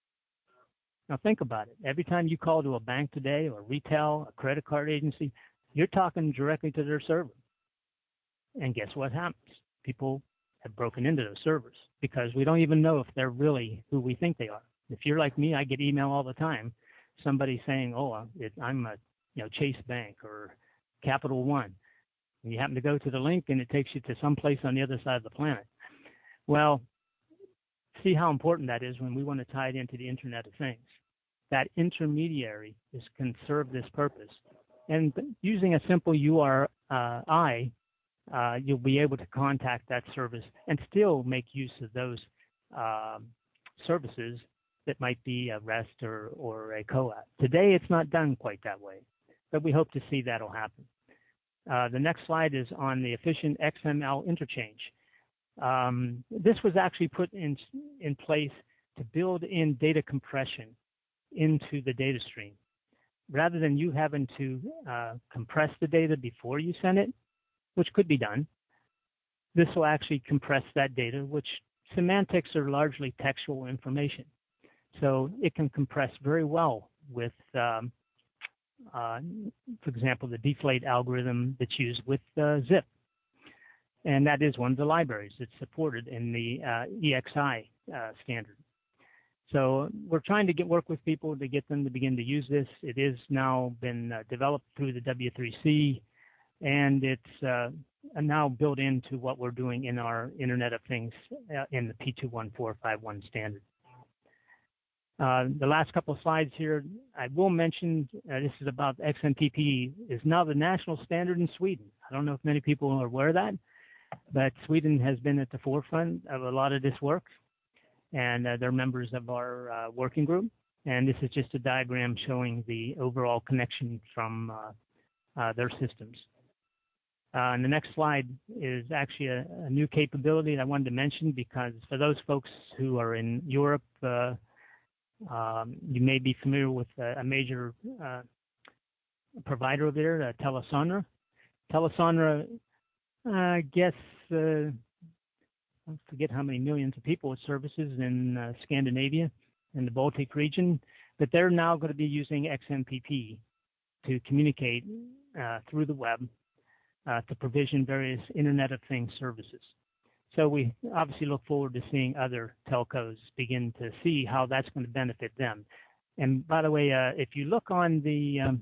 Now think about it. Every time you call to a bank today, or retail, a credit card agency, you're talking directly to their server. And guess what happens? People have broken into those servers because we don't even know if they're really who we think they are. If you're like me, I get email all the time, somebody saying, oh, it, I'm a you know, Chase Bank or Capital One. And you happen to go to the link and it takes you to some place on the other side of the planet. Well, see how important that is when we want to tie it into the Internet of Things. That intermediary is can serve this purpose. And using a simple U R I, uh, you'll be able to contact that service and still make use of those uh, services that might be a REST or, or a CoAP. Today, it's not done quite that way, but we hope to see that'll happen. Uh, the next slide is on the efficient X M L interchange. Um, this was actually put in, in place to build in data compression into the data stream. Rather than you having to uh, compress the data before you send it, which could be done, this will actually compress that data, which semantics are largely textual information. So it can compress very well with, um, uh, for example, the deflate algorithm that's used with uh, zip. And that is one of the libraries that's supported in the uh, E X I uh, standard. So we're trying to get work with people to get them to begin to use this. It is now been uh, developed through the W three C, and it's uh, now built into what we're doing in our Internet of Things uh, in the P two one four five one standard. Uh, the last couple of slides here, I will mention, uh, this is about X M P P, is now the national standard in Sweden. I don't know if many people are aware of that, but Sweden has been at the forefront of a lot of this work, and uh, they're members of our uh, working group. And this is just a diagram showing the overall connection from uh, uh, their systems. Uh, and the next slide is actually a, a new capability that I wanted to mention, because for those folks who are in Europe, uh, um, you may be familiar with a, a major uh, provider over there, uh, Telesonera. Telesonera, uh, I guess, uh, I forget how many millions of people it services in uh, Scandinavia and the Baltic region, but they're now going to be using X M P P to communicate uh, through the web uh, to provision various Internet of Things services. So we obviously look forward to seeing other telcos begin to see how that's going to benefit them. And by the way, uh, if you look on the um,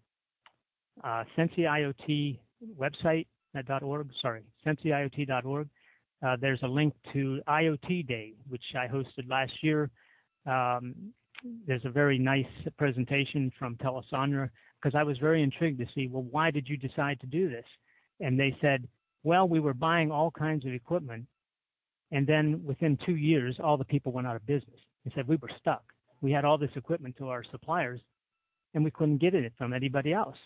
uh, Sensi IoT website, uh, .org, sorry, sensi I O T dot org, uh, there's a link to IoT Day, which I hosted last year. Um, there's a very nice presentation from Telesonera, because I was very intrigued to see, well, why did you decide to do this? And they said, well, we were buying all kinds of equipment, and then within two years, all the people went out of business. They said we were stuck. We had all this equipment to our suppliers, and we couldn't get it from anybody else.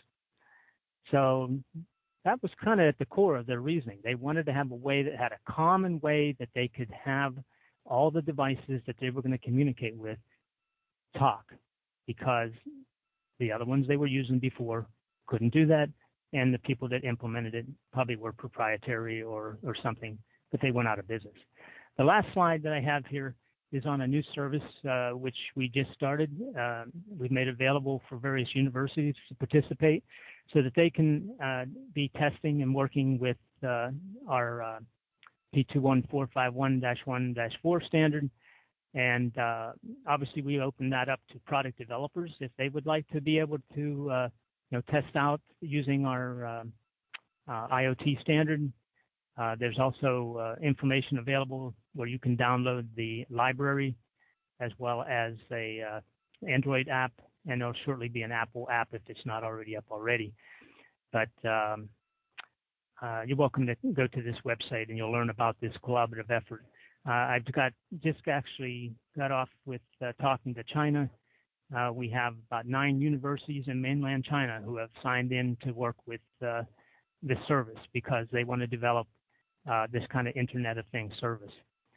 So that was kind of at the core of their reasoning. They wanted to have a way that had a common way that they could have all the devices that they were going to communicate with talk, because the other ones they were using before couldn't do that, and the people that implemented it probably were proprietary or, or something, but they went out of business. The last slide that I have here is on a new service uh, which we just started. Uh, we've made available for various universities to participate so that they can uh, be testing and working with uh, our uh, P two one four five one dash one dash four standard. And uh, obviously we open that up to product developers if they would like to be able to uh, you know, test out using our uh, uh, IoT standard. Uh, there's also uh, information available where you can download the library as well as a uh, Android app, and there'll shortly be an Apple app if it's not already up already. But um, uh, you're welcome to go to this website and you'll learn about this collaborative effort. Uh, I've got just actually got off with uh, talking to China. Uh, we have about nine universities in mainland China who have signed in to work with uh, this service because they want to develop uh, this kind of Internet of Things service.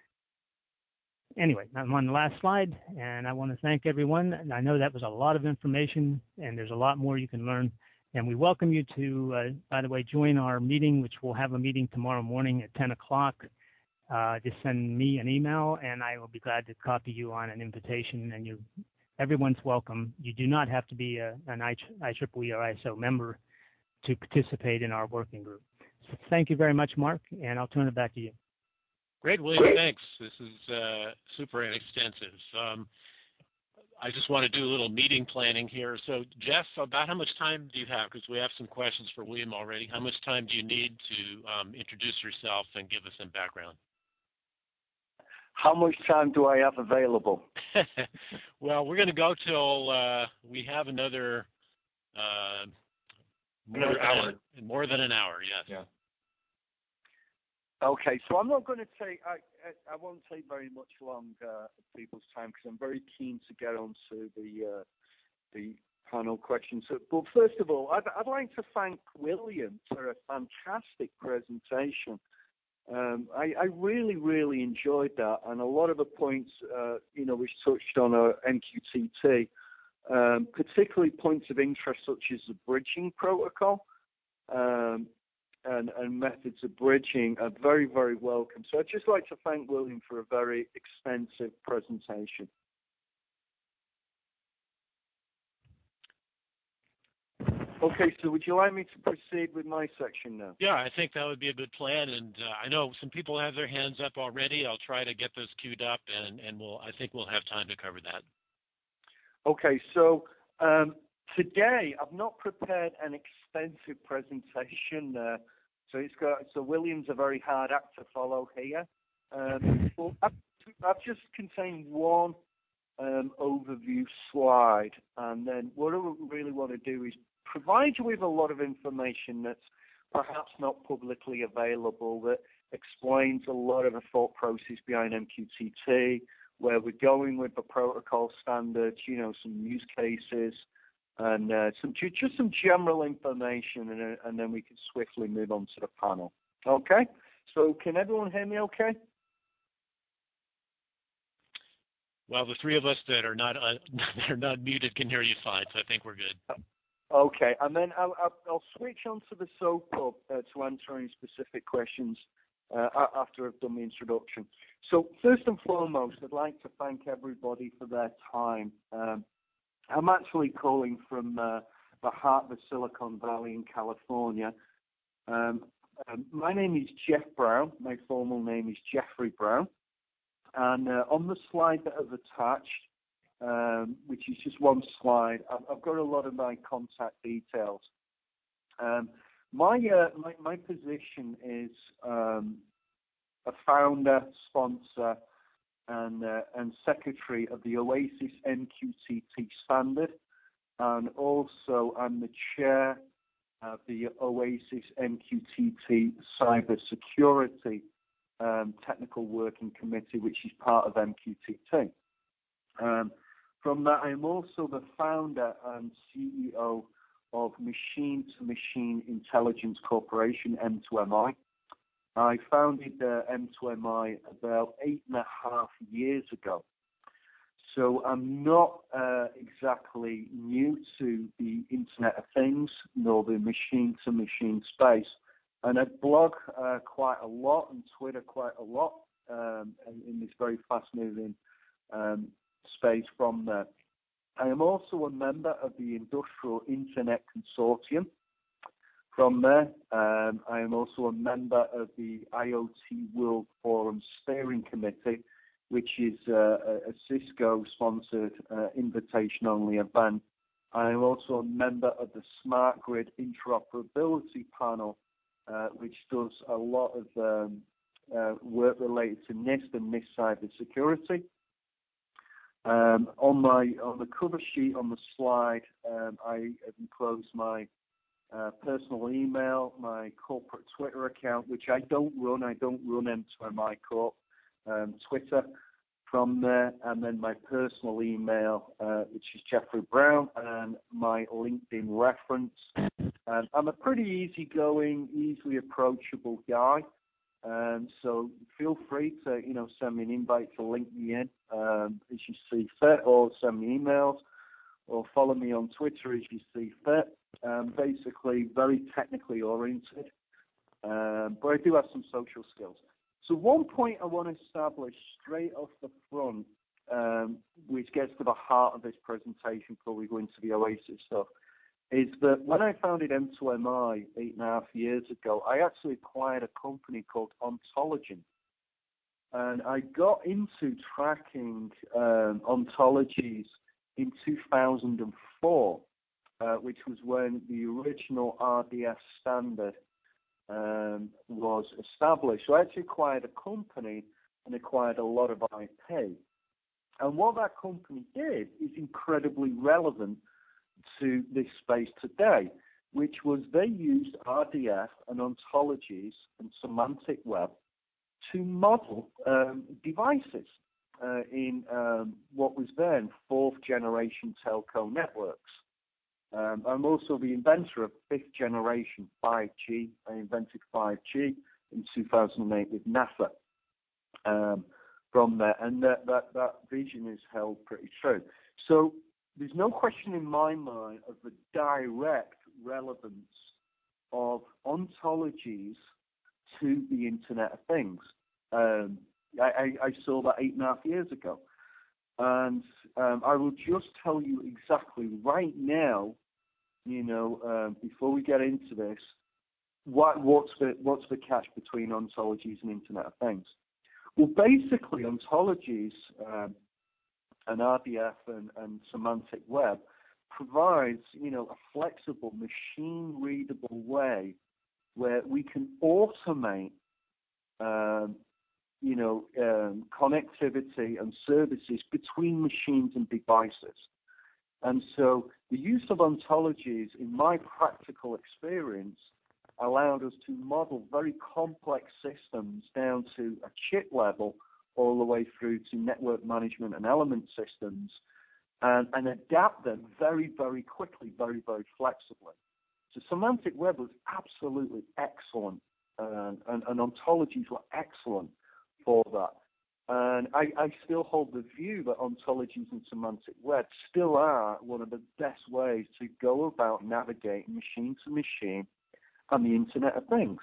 Anyway, I'm on the last slide, and I want to thank everyone. I know that was a lot of information, and there's a lot more you can learn. And we welcome you to, uh, by the way, join our meeting, which we'll have a meeting tomorrow morning at ten o'clock. Uh, just send me an email, and I will be glad to copy you on an invitation. And you, everyone's welcome. You do not have to be a, an I triple E or I S O member to participate in our working group. So thank you very much, Mark, and I'll turn it back to you. Great, William. Thanks. This is uh, super extensive. Um, I just want to do a little meeting planning here. So, Jeff, about how much time do you have? Because we have some questions for William already. How much time do you need to um, introduce yourself and give us some background? How much time do I have available? Well, we're going to go till uh, we have another uh, more another than hour. A, more than an hour. Yes. Yeah. Okay, so I'm not going to take, I, I, I won't take very much long uh, people's time because I'm very keen to get on to the, uh, the panel questions. So, but first of all, I'd, I'd like to thank William for a fantastic presentation. Um, I, I really, really enjoyed that, and a lot of the points, uh, you know, which touched on uh, M Q T T, um, particularly points of interest such as the bridging protocol. Um, And, and methods of bridging are very, very welcome. So I'd just like to thank William for a very extensive presentation. Okay, so would you like me to proceed with my section now? Yeah, I think that would be a good plan. And uh, I know some people have their hands up already. I'll try to get those queued up, and, and we'll, I think we'll have time to cover that. Okay, so um, today I've not prepared an extensive presentation. Uh, so it's got so William's a very hard act to follow here. Um, well, I've, I've just contained one um, overview slide, and then what I really want to do is provide you with a lot of information that's perhaps not publicly available, that explains a lot of the thought process behind M Q T T, where we're going with the protocol standards, you know, some use cases, and uh, some just some general information, and, uh, and then we can swiftly move on to the panel. Okay? So can everyone hear me okay? Well, the three of us that are not uh, that are not muted can hear you fine, so I think we're good. Okay, and then I'll, I'll, I'll switch on to the SOAP Hub uh, to answer any specific questions uh, after I've done the introduction. So first and foremost, I'd like to thank everybody for their time. Um, I'm actually calling from uh, the heart of the Silicon Valley in California. Um, um, my name is Jeff Brown. My formal name is Jeffrey Brown. And uh, on the slide that I've attached, um, which is just one slide, I've, I've got a lot of my contact details. Um, my, uh, my my position is um, a founder, sponsor, and uh, and secretary of the OASIS M Q T T standard, and also I'm the chair of the OASIS M Q T T Cyber Security um, Technical Working Committee, which is part of M Q T T. Um, from that, I'm also the founder and C E O of Machine to Machine Intelligence Corporation, M two M I. I founded uh, M two M I about eight and a half years ago. So I'm not uh, exactly new to the Internet of Things nor the machine-to-machine space. And I blog uh, quite a lot and Twitter quite a lot um, in, in this very fast-moving um, space from there. I am also a member of the Industrial Internet Consortium. From there, um, I am also a member of the I O T World Forum Steering Committee, which is uh, a, a Cisco-sponsored uh, invitation-only event. I am also a member of the Smart Grid Interoperability Panel, uh, which does a lot of um, uh, work related to NIST and NIST cybersecurity. Um, on my on the cover sheet on the slide, um, I have enclosed my uh, personal email, my corporate Twitter account, which I don't run. I don't run M two M I Corp um, Twitter from there, and then my personal email, uh, which is Jeffrey Brown, and my LinkedIn reference. And I'm a pretty easygoing, easily approachable guy. Um, so feel free to, you know, send me an invite to link me in um, as you see fit, or send me emails, or follow me on Twitter as you see fit. Um, basically, very technically oriented, um, but I do have some social skills. So one point I want to establish straight off the front, um, which gets to the heart of this presentation before we go into the Oasis stuff, is that when I founded M two M I eight and a half years ago, I actually acquired a company called Ontologen. And I got into tracking um, ontologies in two thousand four, uh, which was when the original R D S standard um, was established. So I actually acquired a company and acquired a lot of I P. And what that company did is incredibly relevant to this space today, which was they used R D F and ontologies and semantic web to model um, devices uh, in um, what was then fourth generation telco networks. Um, I'm also the inventor of fifth generation five G. I invented five G in two thousand eight with NASA um, from there, and that, that, that vision is held pretty true. So there's no question in my mind of the direct relevance of ontologies to the Internet of Things. Um, I, I, I saw that eight and a half years ago. And um, I will just tell you exactly right now, you know, um, before we get into this, what, what's the what's the catch between ontologies and Internet of Things? Well, basically, ontologies um, and R D F and, and semantic web provides, you know, a flexible, machine-readable way where we can automate, um, you know, um, connectivity and services between machines and devices. And so the use of ontologies, in my practical experience, allowed us to model very complex systems down to a chip level all the way through to network management and element systems, and, and adapt them very, very quickly, very, very flexibly. So semantic web was absolutely excellent, uh, and, and ontologies were excellent for that. And I, I still hold the view that ontologies and semantic web still are one of the best ways to go about navigating machine to machine and the Internet of Things.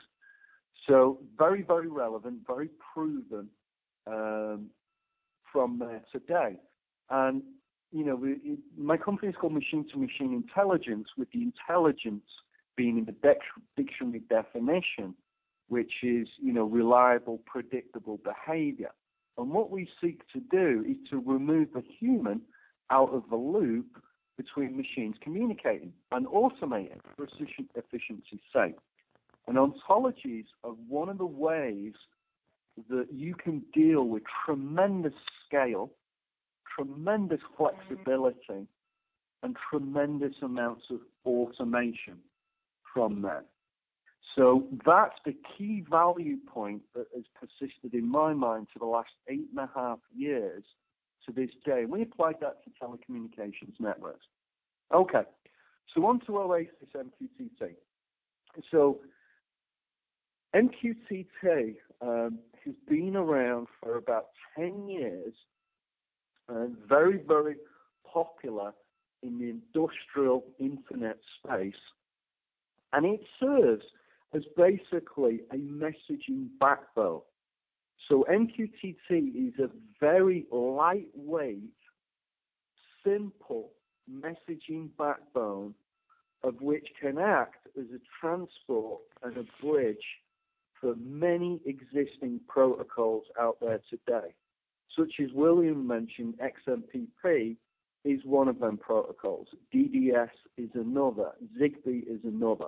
So very, very relevant, very proven um, from there today. And, you know, it, my company is called Machine to Machine Intelligence, with the intelligence being in the dictionary definition, which is, you know, reliable, predictable behavior. And what we seek to do is to remove the human out of the loop between machines communicating and automate it for efficiency's sake. And ontologies are one of the ways that you can deal with tremendous scale, tremendous flexibility, and tremendous amounts of automation from there. So that's the key value point that has persisted in my mind for the last eight and a half years to this day. We applied that to telecommunications networks. Okay, so on to Oasis M Q T T. So M Q T T um, has been around for about ten years and very, very popular in the industrial internet space. And it serves as basically a messaging backbone. So M Q T T is a very lightweight, simple messaging backbone of which can act as a transport and a bridge for many existing protocols out there today, such as William mentioned. X M P P is one of them protocols. D D S is another. Zigbee is another.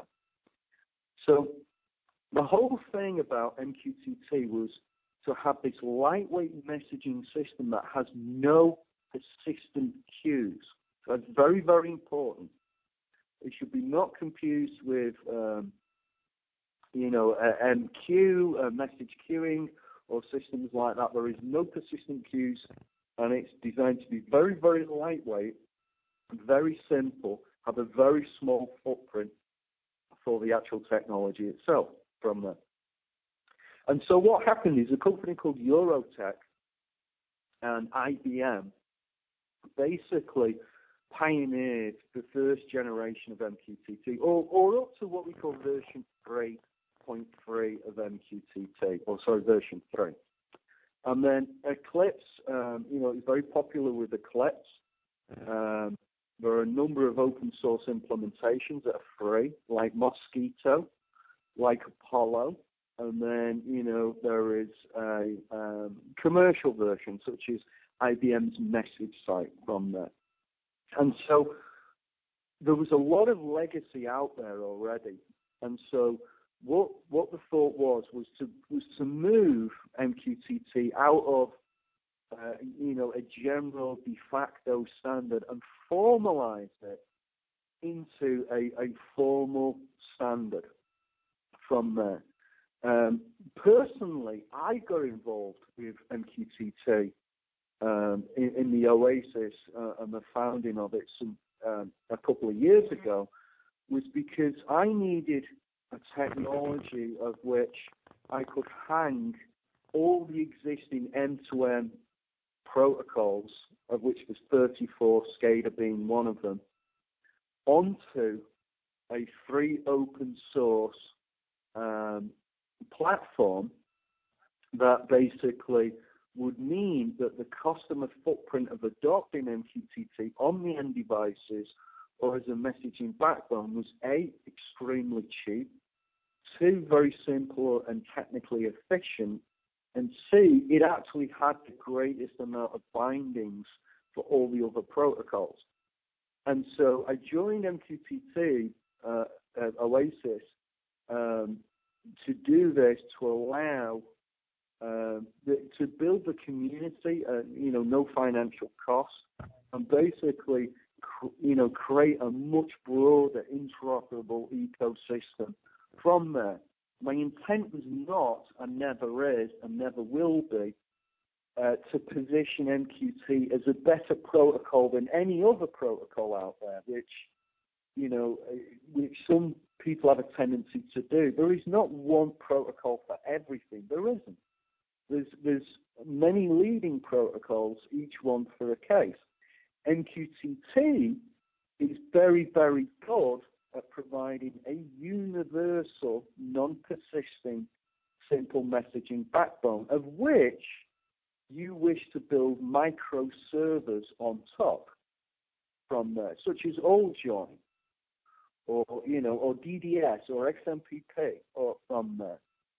So the whole thing about M Q T T was to have this lightweight messaging system that has no persistent queues. So that's very, very important. It should be not confused with, um, you know, uh, M Q, uh, message queuing, or systems like that. There is no persistent queues, and it's designed to be very, very lightweight, very simple, have a very small footprint for the actual technology itself from there. And so what happened is a company called Eurotech and I B M basically pioneered the first generation of M Q T T, or, or up to what we call version three point three of M Q T T, or sorry, version three. And then Eclipse, um, you know, is very popular with Eclipse. Um, there are a number of open source implementations that are free, like Mosquito, like Apollo. And then, you know, there is a um, commercial version, such as I B M's message site from there. And so there was a lot of legacy out there already. And so what what the thought was was to was to move M Q T T out of uh, you know, a general de facto standard and formalize it into a, a formal standard from there. Um, personally, I got involved with M Q T T um, in, in the Oasis uh, and the founding of it some, um, a couple of years ago, was because I needed a technology of which I could hang all the existing M two M protocols, of which there's thirty-four, SCADA being one of them, onto a free open source um, platform that basically would mean that the customer footprint of adopting M Q T T on the end devices or as a messaging backbone was A, extremely cheap, two, very simple and technically efficient, and C, it actually had the greatest amount of bindings for all the other protocols. And so I joined M Q T T, uh, at Oasis, um, to do this, to allow, uh, the, to build the community, uh, you know, no financial cost, and basically, cr- you know, create a much broader interoperable ecosystem from there. My intent was not, and never is, and never will be, uh, to position M Q T as a better protocol than any other protocol out there, which, you know, which some people have a tendency to do. There is not one protocol for everything. There isn't. There's, there's many leading protocols, each one for a case. M Q T T is very, very good at providing a universal, non-persisting, simple messaging backbone, of which you wish to build microservers on top from there, such as AllJoyn, or, you know, or D D S, or X M P P, or from there.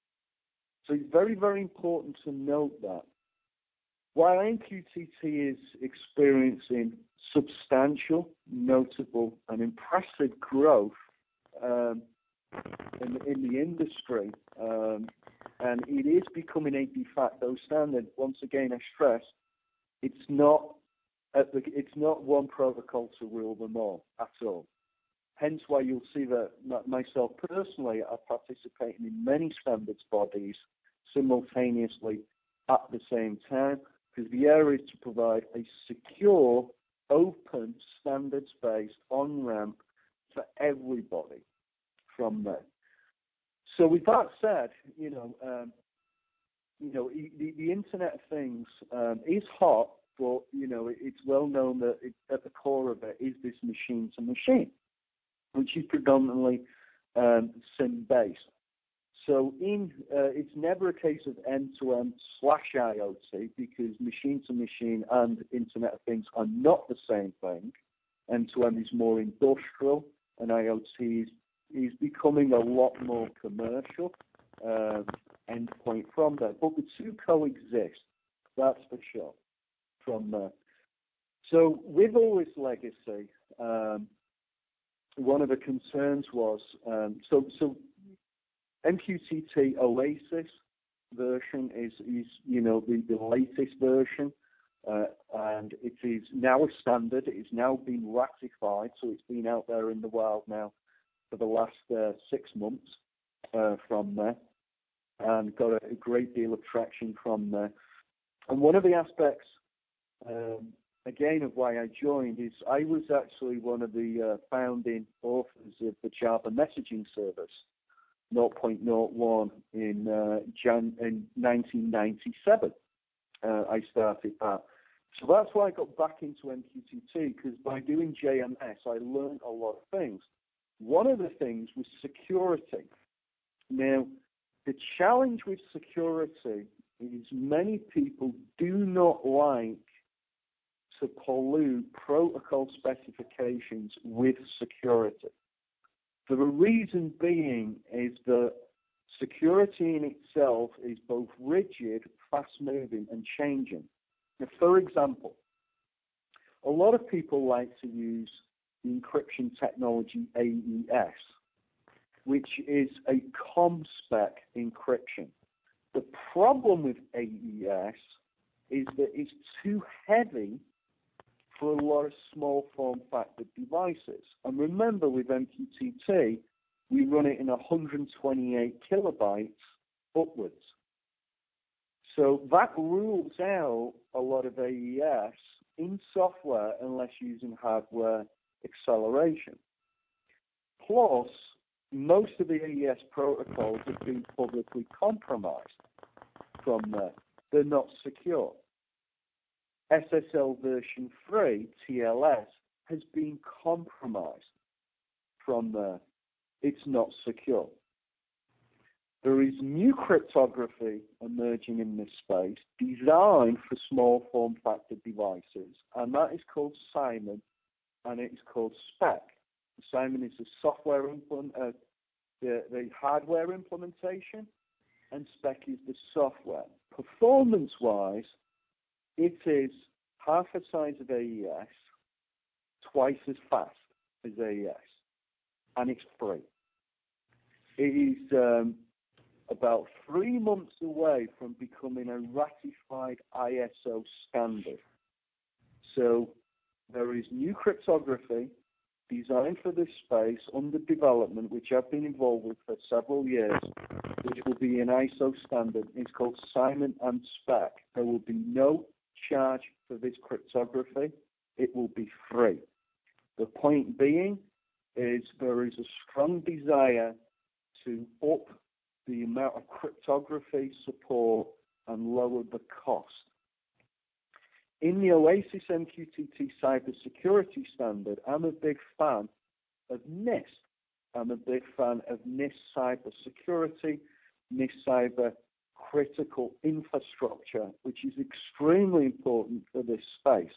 So it's very, very important to note that. While M Q T T is experiencing substantial, notable, and impressive growth um, in, in the industry, um, and it is becoming a de facto standard. Once again, I stress, it's not at the, it's not one protocol to rule them all at all. Hence why you'll see that myself personally are participating in many standards bodies simultaneously at the same time, because the area is to provide a secure, open, standards-based on-ramp for everybody from there. so with that said, you know, um, you know, the, the Internet of Things um, is hot, but you know, it, it's well known that it, at the core of it is this machine to machine, which is predominantly um, SIM based. So in uh, it's never a case of end-to-end slash I O T, because machine-to-machine and Internet of Things are not the same thing. End-to-end is more industrial, and I O T is, is becoming a lot more commercial um, endpoint from there. But the two coexist, that's for sure, from there. So with all this legacy, um, one of the concerns was, um, so so M Q T T Oasis version is, is you know, the, the latest version, uh, and it is now a standard. It has now been ratified, so it's been out there in the wild now for the last uh, six months uh, from there, and got a, a great deal of traction from there. And one of the aspects, um, again, of why I joined is I was actually one of the uh, founding authors of the Java messaging service, zero point zero one in uh, Jan in nineteen ninety-seven. Uh, I started that, so that's why I got back into M Q T T, because by doing J M S, I learned a lot of things. One of the things was security. Now, the challenge with security is many people do not like to pollute protocol specifications with security. The reason being is that security in itself is both rigid, fast-moving, and changing. Now, for example, a lot of people like to use the encryption technology A E S, which is a ComSpec encryption. The problem with A E S is that it's too heavy for a lot of small form factor devices. And remember, with M Q T T, we run it in one hundred twenty-eight kilobytes upwards. So that rules out a lot of A E S in software unless using hardware acceleration. Plus, most of the A E S protocols have been publicly compromised from there. They're not secure. S S L version three, T L S, has been compromised from there. It's not secure. There is new cryptography emerging in this space, designed for small form factor devices, and that is called Simon, and it is called SPEC. Simon is the software implement, uh, the, the hardware implementation, and SPEC is the software. Performance-wise, it is half the size of A E S, twice as fast as A E S, and it's free. It is um, about three months away from becoming a ratified I S O standard. So there is new cryptography designed for this space under development, which I've been involved with for several years, which will be an I S O standard. It's called Simon and SPEC. There will be no charge for this cryptography. It will be free. The point being is there is a strong desire to up the amount of cryptography support and lower the cost. In the Oasis M Q T T cybersecurity standard, I'm a big fan of NIST. I'm a big fan of NIST cybersecurity, NIST cyber critical infrastructure, which is extremely important for this space.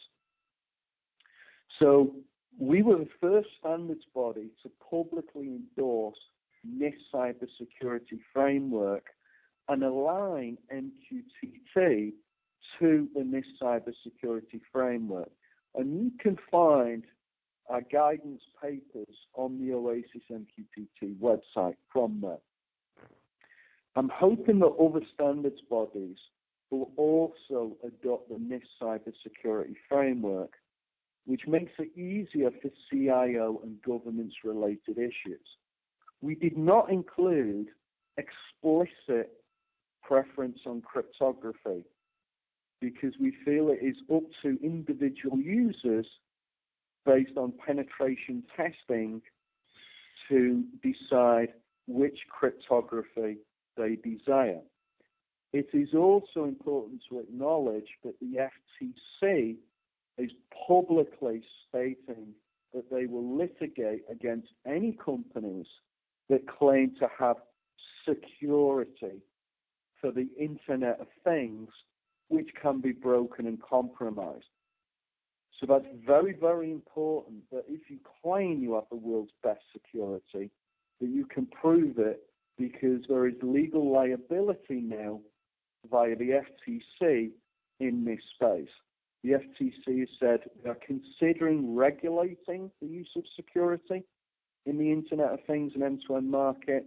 So we were the first standards body to publicly endorse NIST cybersecurity framework and align M Q T T to the NIST cybersecurity framework. And you can find our guidance papers on the Oasis M Q T T website from there. I'm hoping that other standards bodies will also adopt the NIST cybersecurity framework, which makes it easier for C I O and governance-related issues. We did not include explicit preference on cryptography because we feel it is up to individual users based on penetration testing to decide which cryptography they desire. It is also important to acknowledge that the F T C is publicly stating that they will litigate against any companies that claim to have security for the Internet of Things, which can be broken and compromised. So that's very, very important that if you claim you have the world's best security, that you can prove it, because there is legal liability now via the F T C in this space. The F T C has said they are considering regulating the use of security in the Internet of Things and end-to-end market.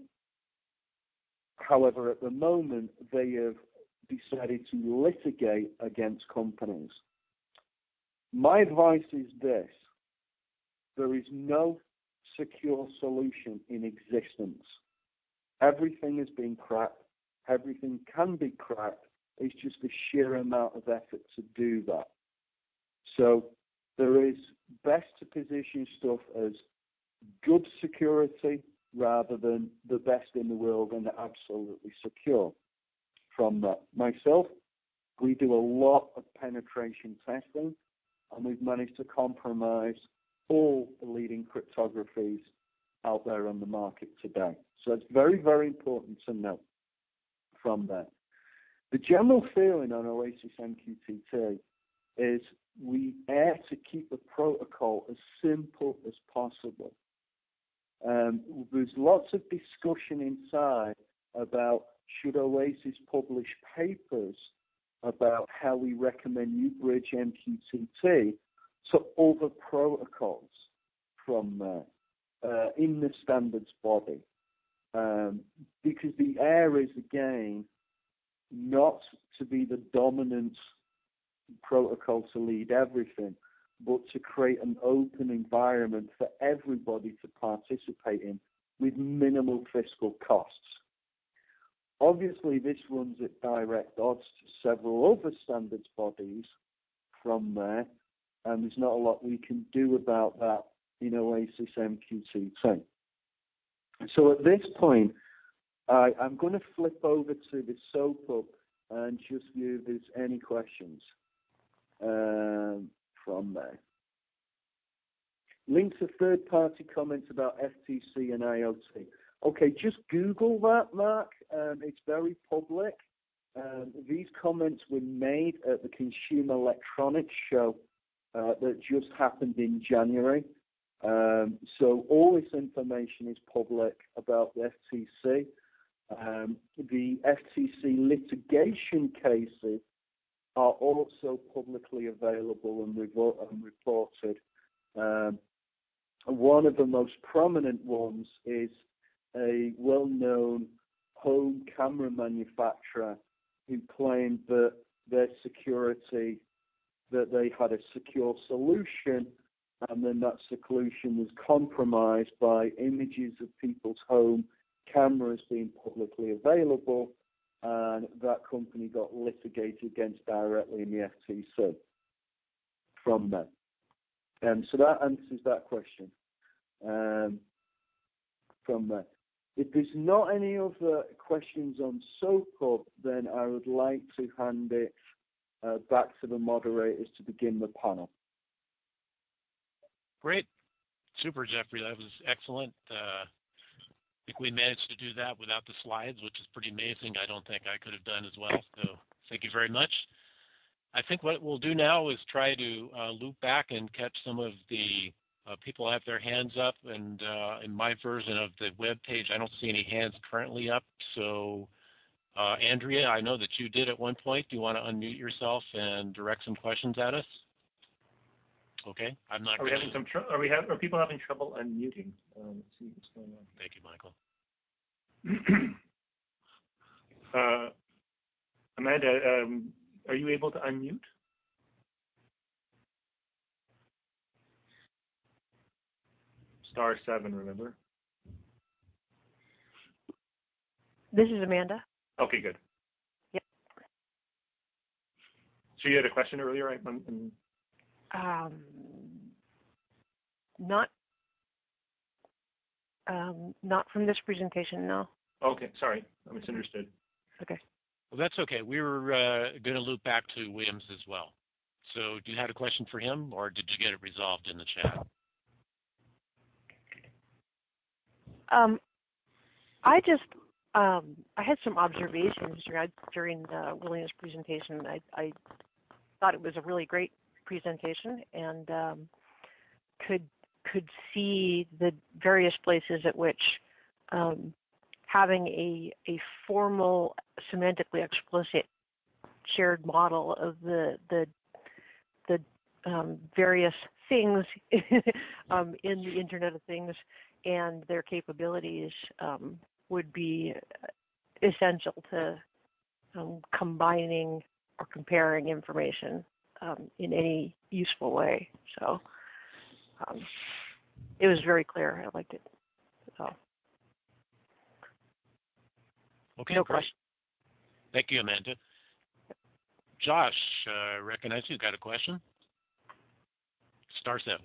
However, at the moment, they have decided to litigate against companies. My advice is this: there is no secure solution in existence. Everything has been cracked. Everything can be cracked. It's just the sheer amount of effort to do that. So there is best to position stuff as good security rather than the best in the world and absolutely secure. From that, myself, we do a lot of penetration testing, and we've managed to compromise all the leading cryptographies out there on the market today. So it's very, very important to know from that. The general feeling on Oasis M Q T T is we aim to keep the protocol as simple as possible. Um, there's lots of discussion inside about should Oasis publish papers about how we recommend you bridge M Q T T to other protocols from there uh, in the standards body. Um, because the aim is, again, not to be the dominant protocol to lead everything, but to create an open environment for everybody to participate in with minimal fiscal costs. Obviously, this runs at direct odds to several other standards bodies from there, and there's not a lot we can do about that in Oasis M Q T T. So at this point, I, I'm going to flip over to the SOAP and just view if there's any questions um, from there. Link to third-party comments about F T C and I O T. Okay, just Google that, Mark. Um, it's very public. Um, these comments were made at the Consumer Electronics Show uh, that just happened in January. Um, so all this information is public about the F T C. Um, the F T C litigation cases are also publicly available and, revo- and reported. Um, one of the most prominent ones is a well-known home camera manufacturer who claimed that their security, that they had a secure solution, and then that solution was compromised by images of people's home cameras being publicly available, and that company got litigated against directly in the F T C from that. Um, so that answers that question um, from that. If there's not any other questions on SOAP, then I would like to hand it uh, back to the moderators to begin the panel. Great. Super, Jeffrey. That was excellent. Uh, I think we managed to do that without the slides, which is pretty amazing. I don't think I could have done as well. So thank you very much. I think what we'll do now is try to uh, loop back and catch some of the uh, people who have their hands up. And uh, in my version of the web page, I don't see any hands currently up. So, uh, Andrea, I know that you did at one point. Do you want to unmute yourself and direct some questions at us? Okay, I'm not. Are we having some? Tr- are we have? Are people having trouble unmuting? Um, let's see what's going on. Thank you, Michael. uh, Amanda, um, are you able to unmute? Star seven, remember? This is Amanda. Okay, good. Yep. So you had a question earlier, right? Um, Um, not. Um, not from this presentation, no. Okay, sorry, I misunderstood. Okay. Well, that's okay. We were uh, going to loop back to Williams as well. So do you have a question for him, or did you get it resolved in the chat? Um, I just, um, I had some observations during, during uh, William's presentation. I, I thought it was a really great presentation, and um, could could see the various places at which um, having a a formal, semantically explicit shared model of the the the um, various things um, in the Internet of Things and their capabilities um, would be essential to um, combining or comparing information um, in any useful way. So um, it was very clear. I liked it. So, Okay, no great. question. Thank you, Amanda. Josh, uh, I recognize you've got a question. Star seven.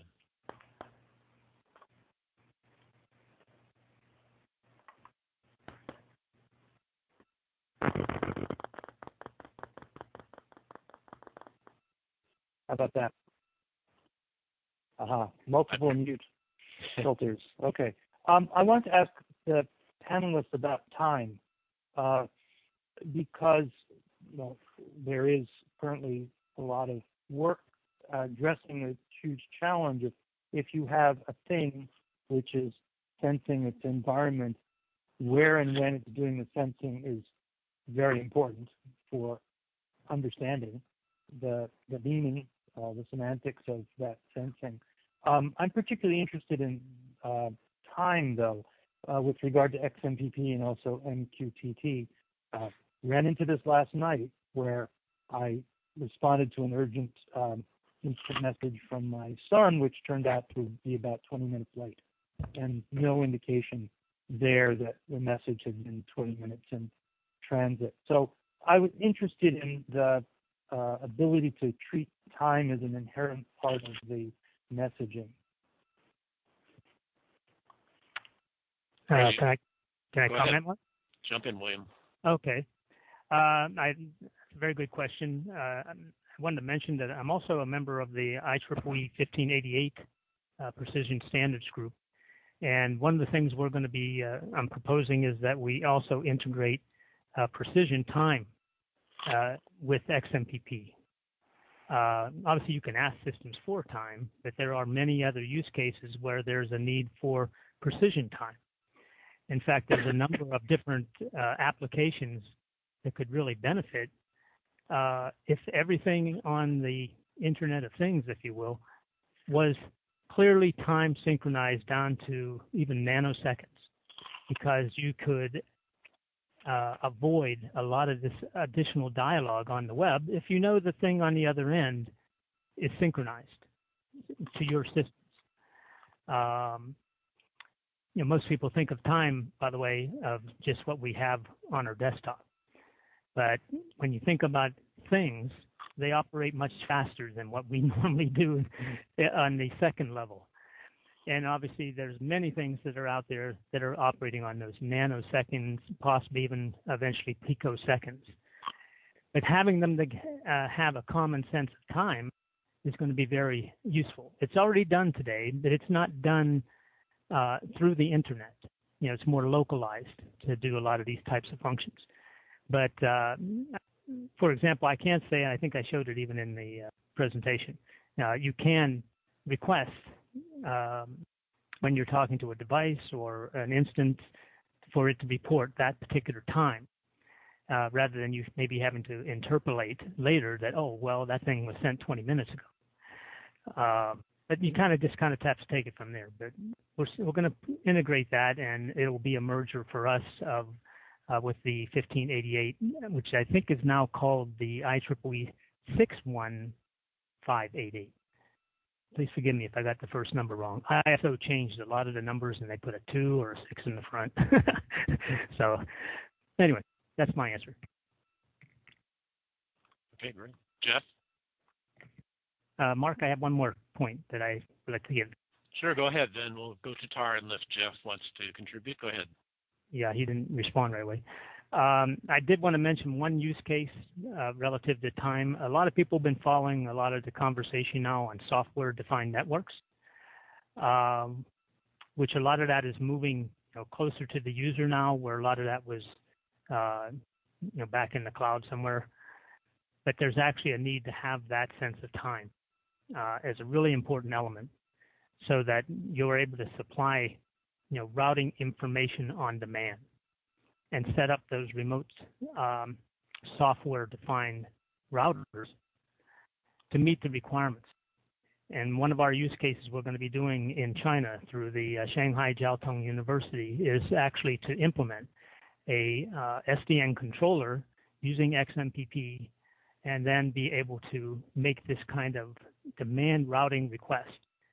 How about that? Aha, uh-huh. Multiple mute filters. Okay. Um, I want to ask the panelists about time, uh, because you know, there is currently a lot of work uh, addressing a huge challenge. If, if you have a thing which is sensing its environment, where and when it's doing the sensing is very important for understanding the, the meaning, uh, the semantics of that sensing. Um, I'm particularly interested in uh, time, though, uh, with regard to X M P P and also M Q T T. Uh, ran into this last night where I responded to an urgent um, instant message from my son, which turned out to be about twenty minutes late, and no indication there that the message had been twenty minutes in transit. So I was interested in the uh, ability to treat time as an inherent part of the messaging. Uh, can I can I Go comment, ahead. Mark? Jump in, William. Okay. Uh, I, very good question. Uh, I wanted to mention that I'm also a member of the I triple E fifteen eighty-eight uh, Precision Standards Group. And one of the things we're going to be, uh, I'm proposing is that we also integrate uh, precision time uh, with X M P P. Uh, obviously, you can ask systems for time, but there are many other use cases where there's a need for precision time. In fact, there's a number of different uh, applications that could really benefit uh, if everything on the Internet of Things, if you will, was clearly time synchronized down to even nanoseconds, because you could uh, avoid a lot of this additional dialogue on the web if you know the thing on the other end is synchronized to your systems. Um, you know, most people think of time, by the way, of just what we have on our desktop. But when you think about things, they operate much faster than what we normally do on the second level. And obviously, there's many things that are out there that are operating on those nanoseconds, possibly even eventually picoseconds. But having them to uh, have a common sense of time is going to be very useful. It's already done today, but it's not done uh, through the Internet. You know, it's more localized to do a lot of these types of functions. But uh, for example, I can say, and I think I showed it even in the uh, presentation, uh, you can request um, when you're talking to a device or an instance for it to report that particular time, uh, rather than you maybe having to interpolate later that, oh, well, that thing was sent twenty minutes ago. Uh, but you kind of just kind of have to take it from there. But we're, we're going to integrate that, and it will be a merger for us of Uh, with the fifteen eighty-eight, which I think is now called the I triple E six one five eight eight. Please forgive me if I got the first number wrong. I S O changed a lot of the numbers, and they put a two or a six in the front. So anyway, that's my answer. Okay, great. Jeff? Uh, Mark, I have one more point that I would like to give. Sure, go ahead. Then we'll go to Tar unless Jeff wants to contribute. Go ahead. Yeah, he didn't respond right away. Um, I did want to mention one use case uh, relative to time. A lot of people have been following a lot of the conversation now on software-defined networks, um, which a lot of that is moving you know, closer to the user now, where a lot of that was uh, you know, back in the cloud somewhere. But there's actually a need to have that sense of time uh, as a really important element, so that you're able to supply you know, routing information on demand and set up those remote um, software-defined routers to meet the requirements. And one of our use cases we're going to be doing in China through the uh, Shanghai Jiao Tong University is actually to implement a uh, S D N controller using X M P P and then be able to make this kind of demand routing request.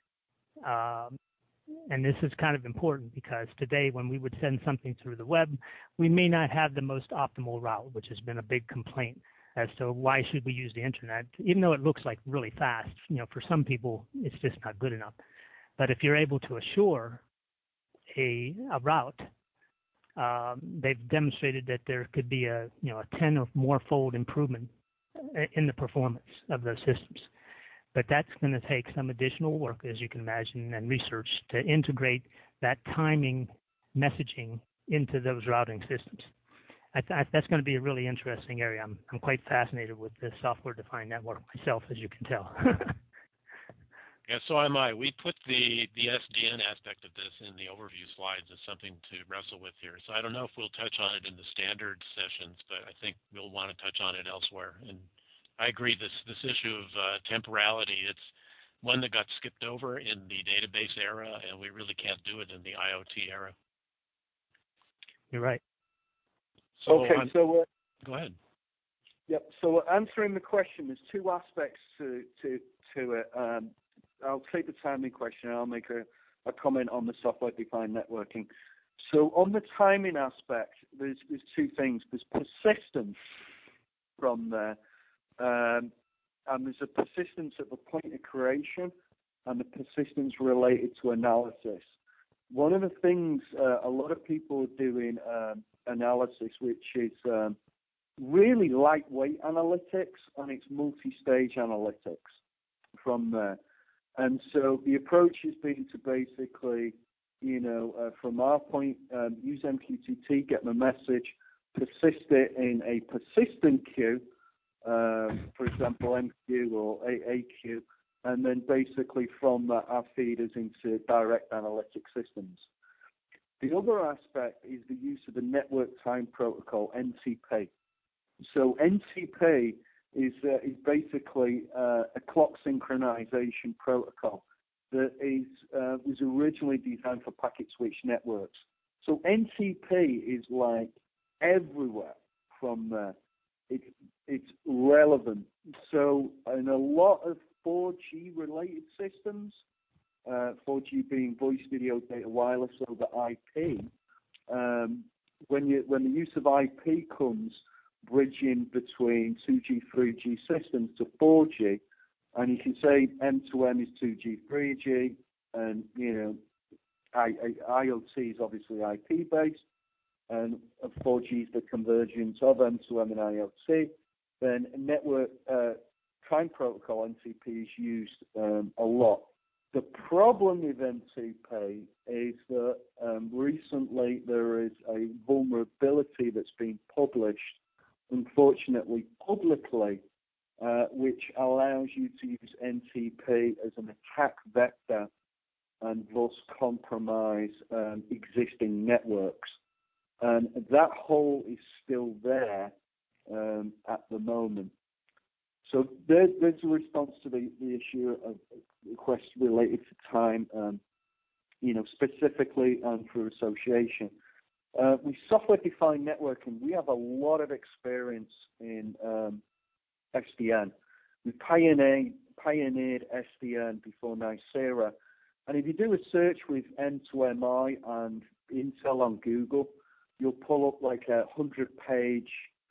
Um, And this is kind of important because today when we would send something through the web, we may not have the most optimal route, which has been a big complaint as to why should we use the internet, even though it looks like really fast. You know, for some people, it's just not good enough. But if you're able to assure a, a route, um, they've demonstrated that there could be a, you know, a ten or more fold improvement in the performance of those systems. But that's going to take some additional work, as you can imagine, and research to integrate that timing messaging into those routing systems. I th- that's going to be a really interesting area. I'm, I'm quite fascinated with the software-defined network myself, as you can tell. Yeah, so am I. We put the, the S D N aspect of this in the overview slides as something to wrestle with here. So I don't know if we'll touch on it in the standard sessions, but I think we'll want to touch on it elsewhere. And I agree, this this issue of uh, temporality, it's one that got skipped over in the database era, and we really can't do it in the I O T era. You're right. So okay, I'm, so... Uh, go ahead. Yep, so answering the question, there's two aspects to, to, to it. Um, I'll take the timing question and I'll make a, a comment on the software-defined networking. So on the timing aspect, there's, there's two things. There's persistence from there. Um, and there's a persistence at the point of creation and the persistence related to analysis. One of the things uh, a lot of people are doing um, analysis, which is um, really lightweight analytics, and it's multi-stage analytics from there. And so the approach has been to basically, you know, uh, from our point, um, use M Q T T, get the message, persist it in a persistent queue, Um, for example, M Q or A Q, and then basically from that our feeders into direct analytic systems. The other aspect is the use of the network time protocol, N T P. So N T P is, uh, is basically uh, a clock synchronization protocol that is uh, was originally designed for packet switch networks. So N T P is like everywhere from there. It's, it's relevant. So in a lot of four G related systems, uh, four G being voice, video, data, wireless over I P, um, when you when the use of I P comes bridging between two G, three G systems to four G, and you can say M to M is two G, three G, and you know, I, I, IoT is obviously I P based, and four G is the convergence of M to M and IoT. Then network uh, time protocol N T P is used um, a lot. The problem with N T P is that um, recently there is a vulnerability that's been published, unfortunately publicly, uh, which allows you to use N T P as an attack vector and thus compromise um, existing networks. And that hole is still there um, at the moment. So there, there's a response to the, the issue of requests related to time, um, you know, specifically um, through association. Uh, with software-defined networking, we have a lot of experience in um, S D N. We pioneered, pioneered S D N before Nicira. And if you do a search with M two M I and Intel on Google, you'll pull up like a hundred-page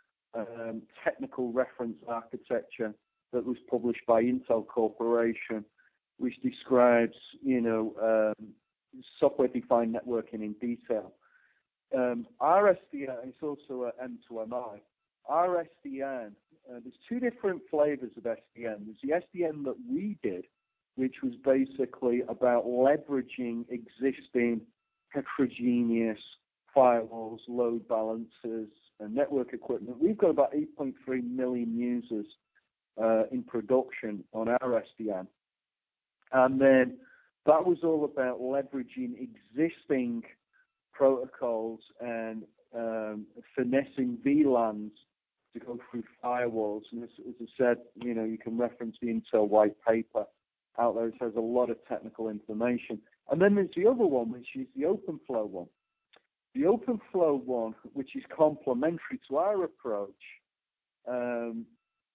um, technical reference architecture that was published by Intel Corporation, which describes, you know, um, software-defined networking in detail. Um, R S D N is also a M two M I. R S D N, uh, there's two different flavors of S D N. There's the S D N that we did, which was basically about leveraging existing heterogeneous firewalls, load balancers, and network equipment. We've got about eight point three million users uh, in production on our S D N. And then that was all about leveraging existing protocols and um, finessing V LANs to go through firewalls. And as, as I said, you know, you can reference the Intel white paper out there. It has a lot of technical information. And then there's the other one, which is the OpenFlow one. The OpenFlow one, which is complementary to our approach, um,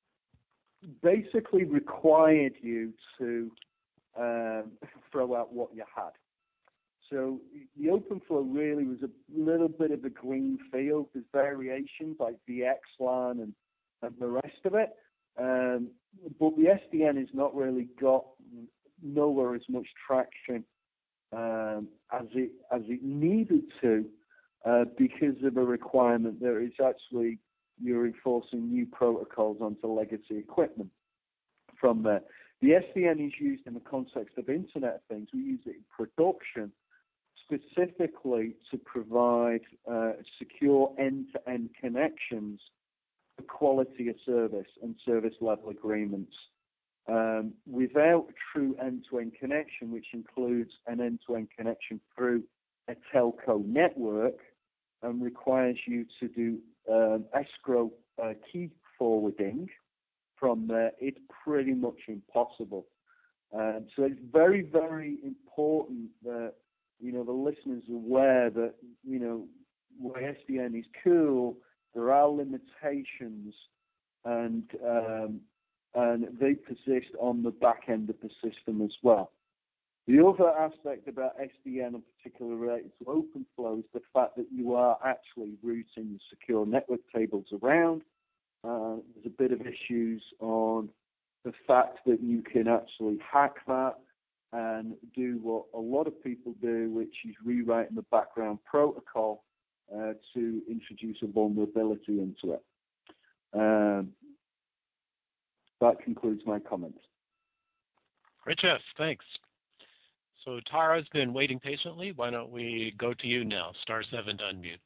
basically required you to um, throw out what you had. So the OpenFlow really was a little bit of a green field. There's variations like V X LAN and, and the rest of it. Um, but the S D N has not really got nowhere as much traction um, as it as it needed to uh, because of a requirement that is actually you're enforcing new protocols onto legacy equipment from there. The S D N is used in the context of Internet of Things. We use it in production specifically to provide uh, secure end-to-end connections for quality of service and service level agreements. Um, without true end-to-end connection, which includes an end-to-end connection through a telco network and requires you to do um, escrow uh, key forwarding from there, it's pretty much impossible. Um, so it's very, very important that you know, the listeners are aware that, you know, while S D N is cool, there are limitations and um, and they persist on the back end of the system as well. The other aspect about S D N, in particular related to OpenFlow, is the fact that you are actually routing secure network tables around. Uh, there's a bit of issues on the fact that you can actually hack that and do what a lot of people do, which is rewriting the background protocol uh, to introduce a vulnerability into it. Um, that concludes my comments. Great, Jeff. Thanks. So Tara's been waiting patiently. Why don't we go to you now? Star seven to unmute.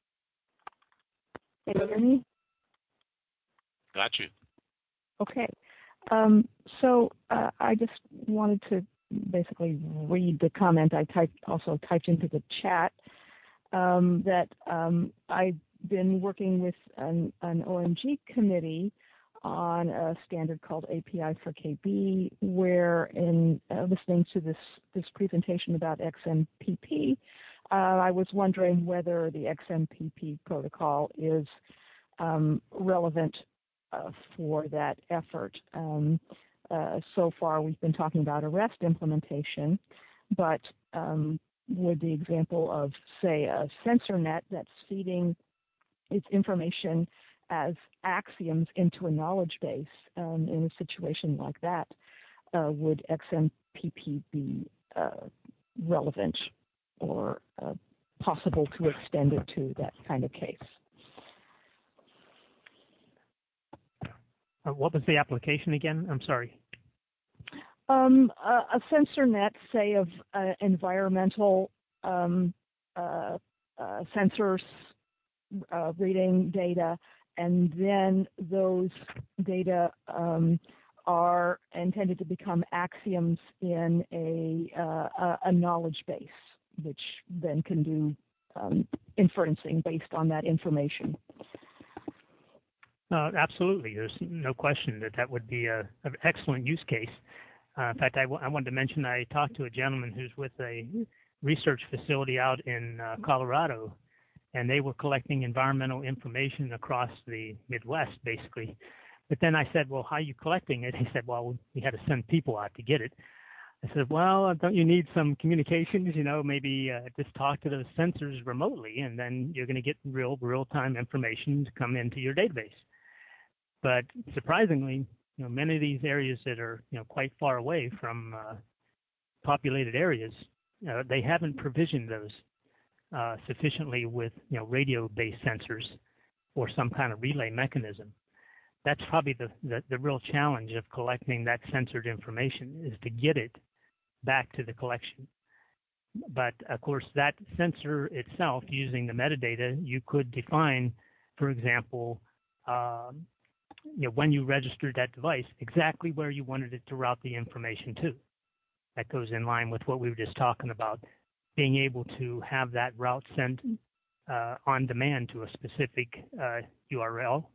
Can you hear me? Got you. Okay. Um, so uh, I just wanted to basically read the comment I typed, also typed into the chat, um, that um, I've been working with an, an O M G committee on a standard called A P I for K B, where in uh, listening to this, this presentation about X M P P, uh, I was wondering whether the X M P P protocol is um, relevant uh, for that effort. Um, Uh, so far, we've been talking about a REST implementation, but um, with the example of, say, a sensor net that's feeding its information as axioms into a knowledge base, um, in a situation like that, uh, would X M P P be uh, relevant or uh, possible to extend it to that kind of case? Uh, what was the application again? I'm sorry. Um, a, a sensor net, say, of uh, environmental um, uh, uh, sensors uh, reading data, and then those data um, are intended to become axioms in a, uh, a knowledge base, which then can do um, inferencing based on that information. Uh, absolutely. There's no question that that would be a, an excellent use case. Uh, in fact, I, w- I wanted to mention I talked to a gentleman who's with a research facility out in uh, Colorado, and they were collecting environmental information across the Midwest, basically. But then I said, well, how are you collecting it? He said, well, we had to send people out to get it. I said, well, don't you need some communications? You know, maybe uh, just talk to those sensors remotely, and then you're going to get real, real-time information to come into your database. But surprisingly, you know, many of these areas that are, you know, quite far away from uh, populated areas, uh, they haven't provisioned those uh, sufficiently with you know radio-based sensors or some kind of relay mechanism. That's probably the, the, the real challenge of collecting that censored information, is to get it back to the collection. But of course, that sensor itself, using the metadata, you could define, for example, um, you know, when you registered that device, exactly where you wanted it to route the information to. That goes in line with what we were just talking about, being able to have that route sent uh, on demand to a specific uh, U R L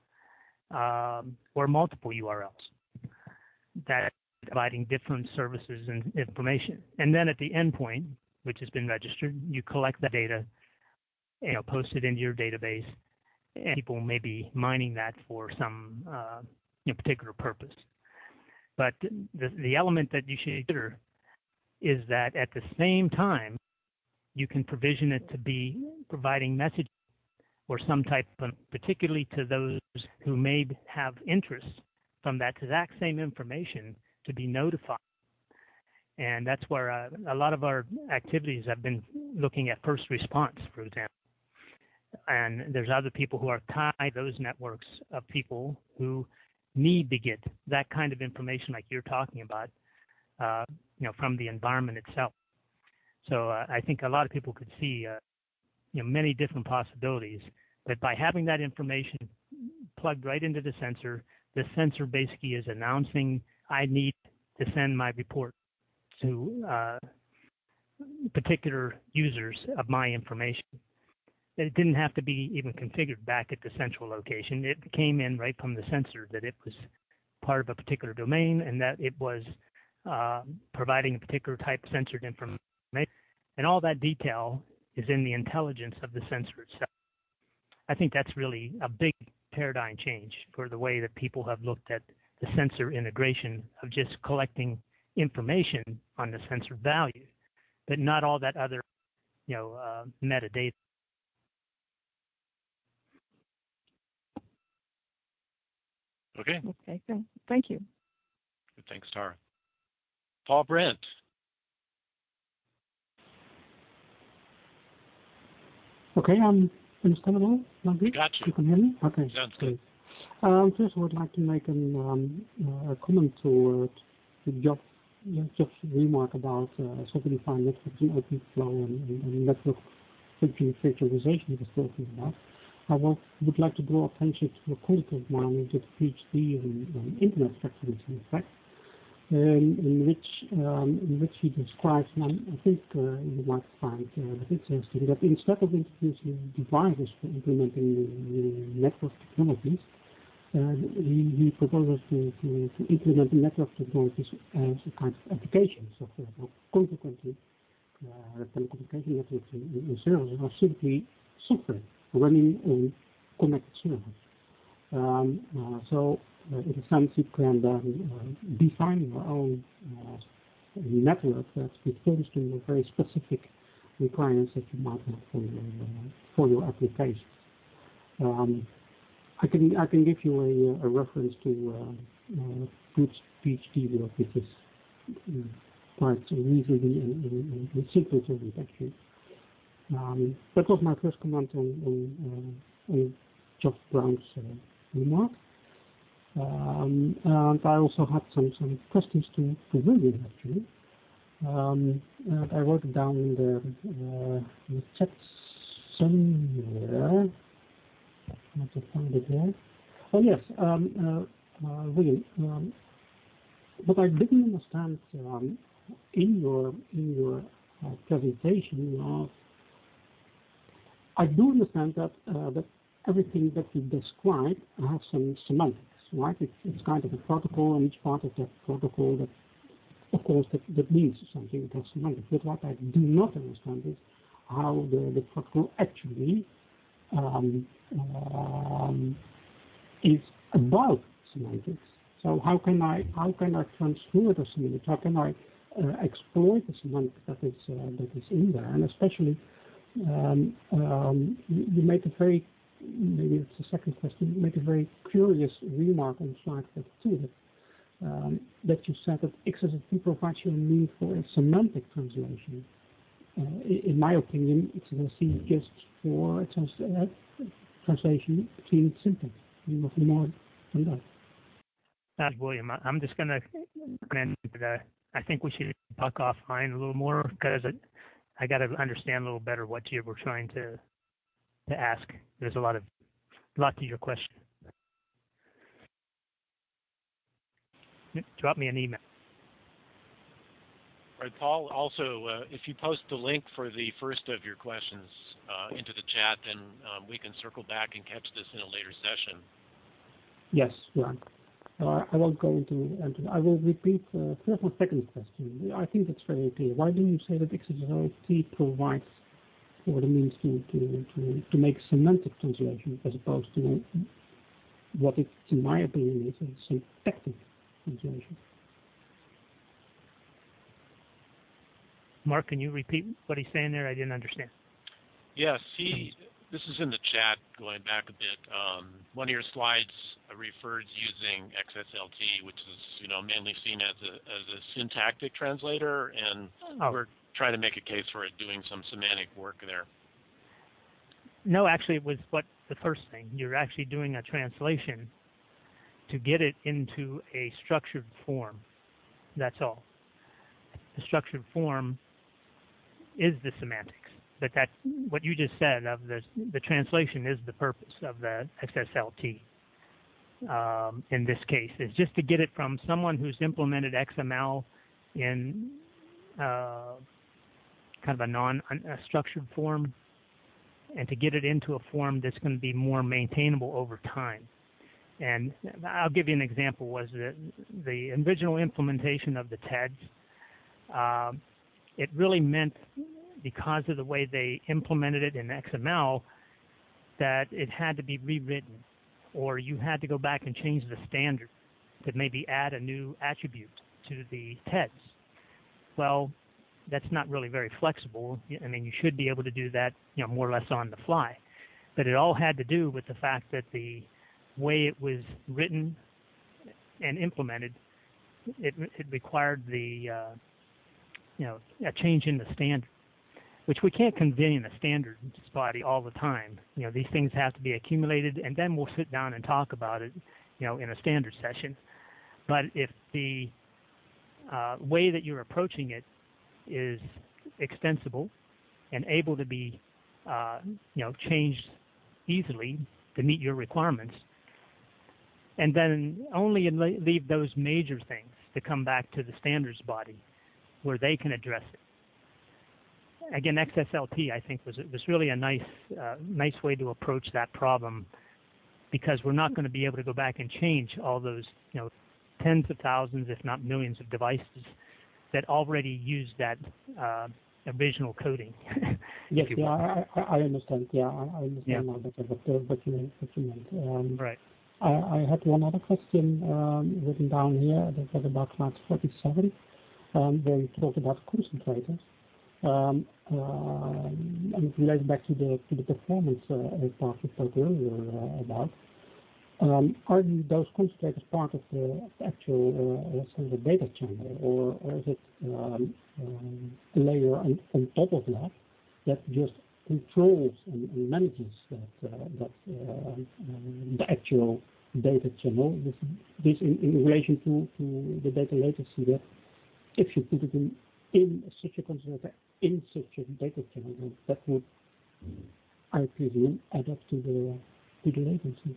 um, or multiple U R Ls. That providing different services and information. And then at the endpoint, which has been registered, you collect that data, you know, post it into your database, and people may be mining that for some uh, you know, particular purpose. But the, the element that you should consider is that at the same time, you can provision it to be providing message or some type of, particularly to those who may have interest from that exact same information, to be notified. And that's where uh, a lot of our activities have been looking at first response, for example. And there's other people who are tied to those networks of people who need to get that kind of information like you're talking about, uh, you know, from the environment itself. So uh, I think a lot of people could see, uh, you know, many different possibilities. But by having that information plugged right into the sensor, the sensor basically is announcing, I need to send my report to uh, particular users of my information. It didn't have to be even configured back at the central location. It came in right from the sensor that it was part of a particular domain and that it was uh, providing a particular type of censored information. And all that detail is in the intelligence of the sensor itself. I think that's really a big paradigm change for the way that people have looked at the sensor integration of just collecting information on the sensor value, but not all that other, you know, uh, metadata. Okay. Okay, thank you. Thanks, Tara. Paul Brent. Okay, I'm understandable. Not good? Got you. You can hear me? Okay. Sounds good. Um, first, I would like to make an, um, uh, a comment to, uh, to Job, Job's remark about uh, software-defined networks and open flow and, and, and network virtualization he was talking about. I will, would like to draw attention to a colleague of mine who did a PhD in, in Internet factories, in fact, um, in which um, in which he describes, and I think uh, you might find uh, that interesting, that instead of introducing devices for implementing the, the network technologies, uh, he, he proposes to, to, to implement the network technologies as a kind of application software. So consequently, uh, telecommunication networks and, and services are simply software running on connected servers. Um, uh, so, uh, in a sense, you can then uh, define your own uh, network that responds to your very specific requirements that you might have for your, uh, for your application. Um, I can I can give you a, a reference to uh, uh, good PhD work, which is uh, quite reasonably and, and, and simple to read, actually. Um, that was my first comment on, on, uh, on Geoff Brown's uh, remark. Um, and I also had some, some questions to, to William, actually. Um, and I wrote it down in the, uh, in the chat somewhere. I have to find it there. Oh, yes, um, uh, uh, William. Um, what I didn't understand um, in your, in your uh, presentation was, I do understand that uh, that everything that you describe has some semantics, right? It's, it's kind of a protocol, and each part of that protocol, that, of course, that, that means something, it has semantics. But what I do not understand is how the, the protocol actually um, um, is about semantics. So how can I how can I transfer the semantics? How can I uh, exploit the semantics that is uh, that is in there, and especially. Um, um, you, you made a very, maybe it's the second question, you made a very curious remark on slide thirty-two that um, that you said that X S L T provides you a means for a semantic translation. Uh, in, in my opinion, X S L T is just for a trans uh, translation between syntax, nothing more than that. Uh, William, I- I'm just going to comment that uh, I think we should talk offline a little more because I, I got to understand a little better what you were trying to to ask. There's a lot of lot to your question. Drop me an email. All right, Paul, also, uh, if you post the link for the first of your questions uh, into the chat, then um, we can circle back and catch this in a later session. Yes, right. Uh, I won't go into, into I will repeat uh, first and second question. I think that's very clear. Why do you say that X S L T provides for the means to, to, to, to make semantic translation as opposed to what it, in my opinion, is a syntactic translation? Mark, can you repeat what he's saying there? I didn't understand. Yes, he, this is in the chat going back a bit. Um, one of your slides referred using X S L T, which is, you know, mainly seen as a, as a syntactic translator, and oh. we're trying to make a case for it doing some semantic work there. No, actually, it was what the first thing. You're actually doing a translation to get it into a structured form. That's all. The structured form is the semantics. But that, what you just said of the the translation is the purpose of the X S L T. Um, in this case, is just to get it from someone who's implemented X M L in uh, kind of a non-structured form, and to get it into a form that's going to be more maintainable over time. And I'll give you an example. Was the the original implementation of the T E Ds? Um, it really meant, because of the way they implemented it in X M L, that it had to be rewritten, or you had to go back and change the standard to maybe add a new attribute to the T E Ds. Well, that's not really very flexible. I mean, you should be able to do that, you know, more or less on the fly. But it all had to do with the fact that the way it was written and implemented, it, it required the, uh, you know, a change in the standard, which we can't convey in a standards body all the time. You know, these things have to be accumulated, and then we'll sit down and talk about it, you know, in a standard session. But if the uh, way that you're approaching it is extensible and able to be, uh, you know, changed easily to meet your requirements, and then only leave those major things to come back to the standards body where they can address it. Again, X S L T, I think, was was really a nice uh, nice way to approach that problem, because we're not going to be able to go back and change all those, you know, tens of thousands, if not millions, of devices that already use that uh, original coding. Yes, yeah, I, I, I understand. Yeah, I, I understand yeah. now better what, uh, what you what you meant. Um, right. I, I had one other question um, written down here. That was about slide forty-seven, um, where you talked about concentrators. Um, uh, and it relates back to the to the performance uh, part you spoke earlier uh, about. Um, are those concentrators part of the actual uh, the data channel, or, or is it um, um, a layer on, on top of that that just controls and, and manages that uh, that uh, um, the actual data channel? This, this in, in relation to, to the data latency, that if you put it in in such a concentrator in such a data channel, then that would, I presume, add up to the to the latency.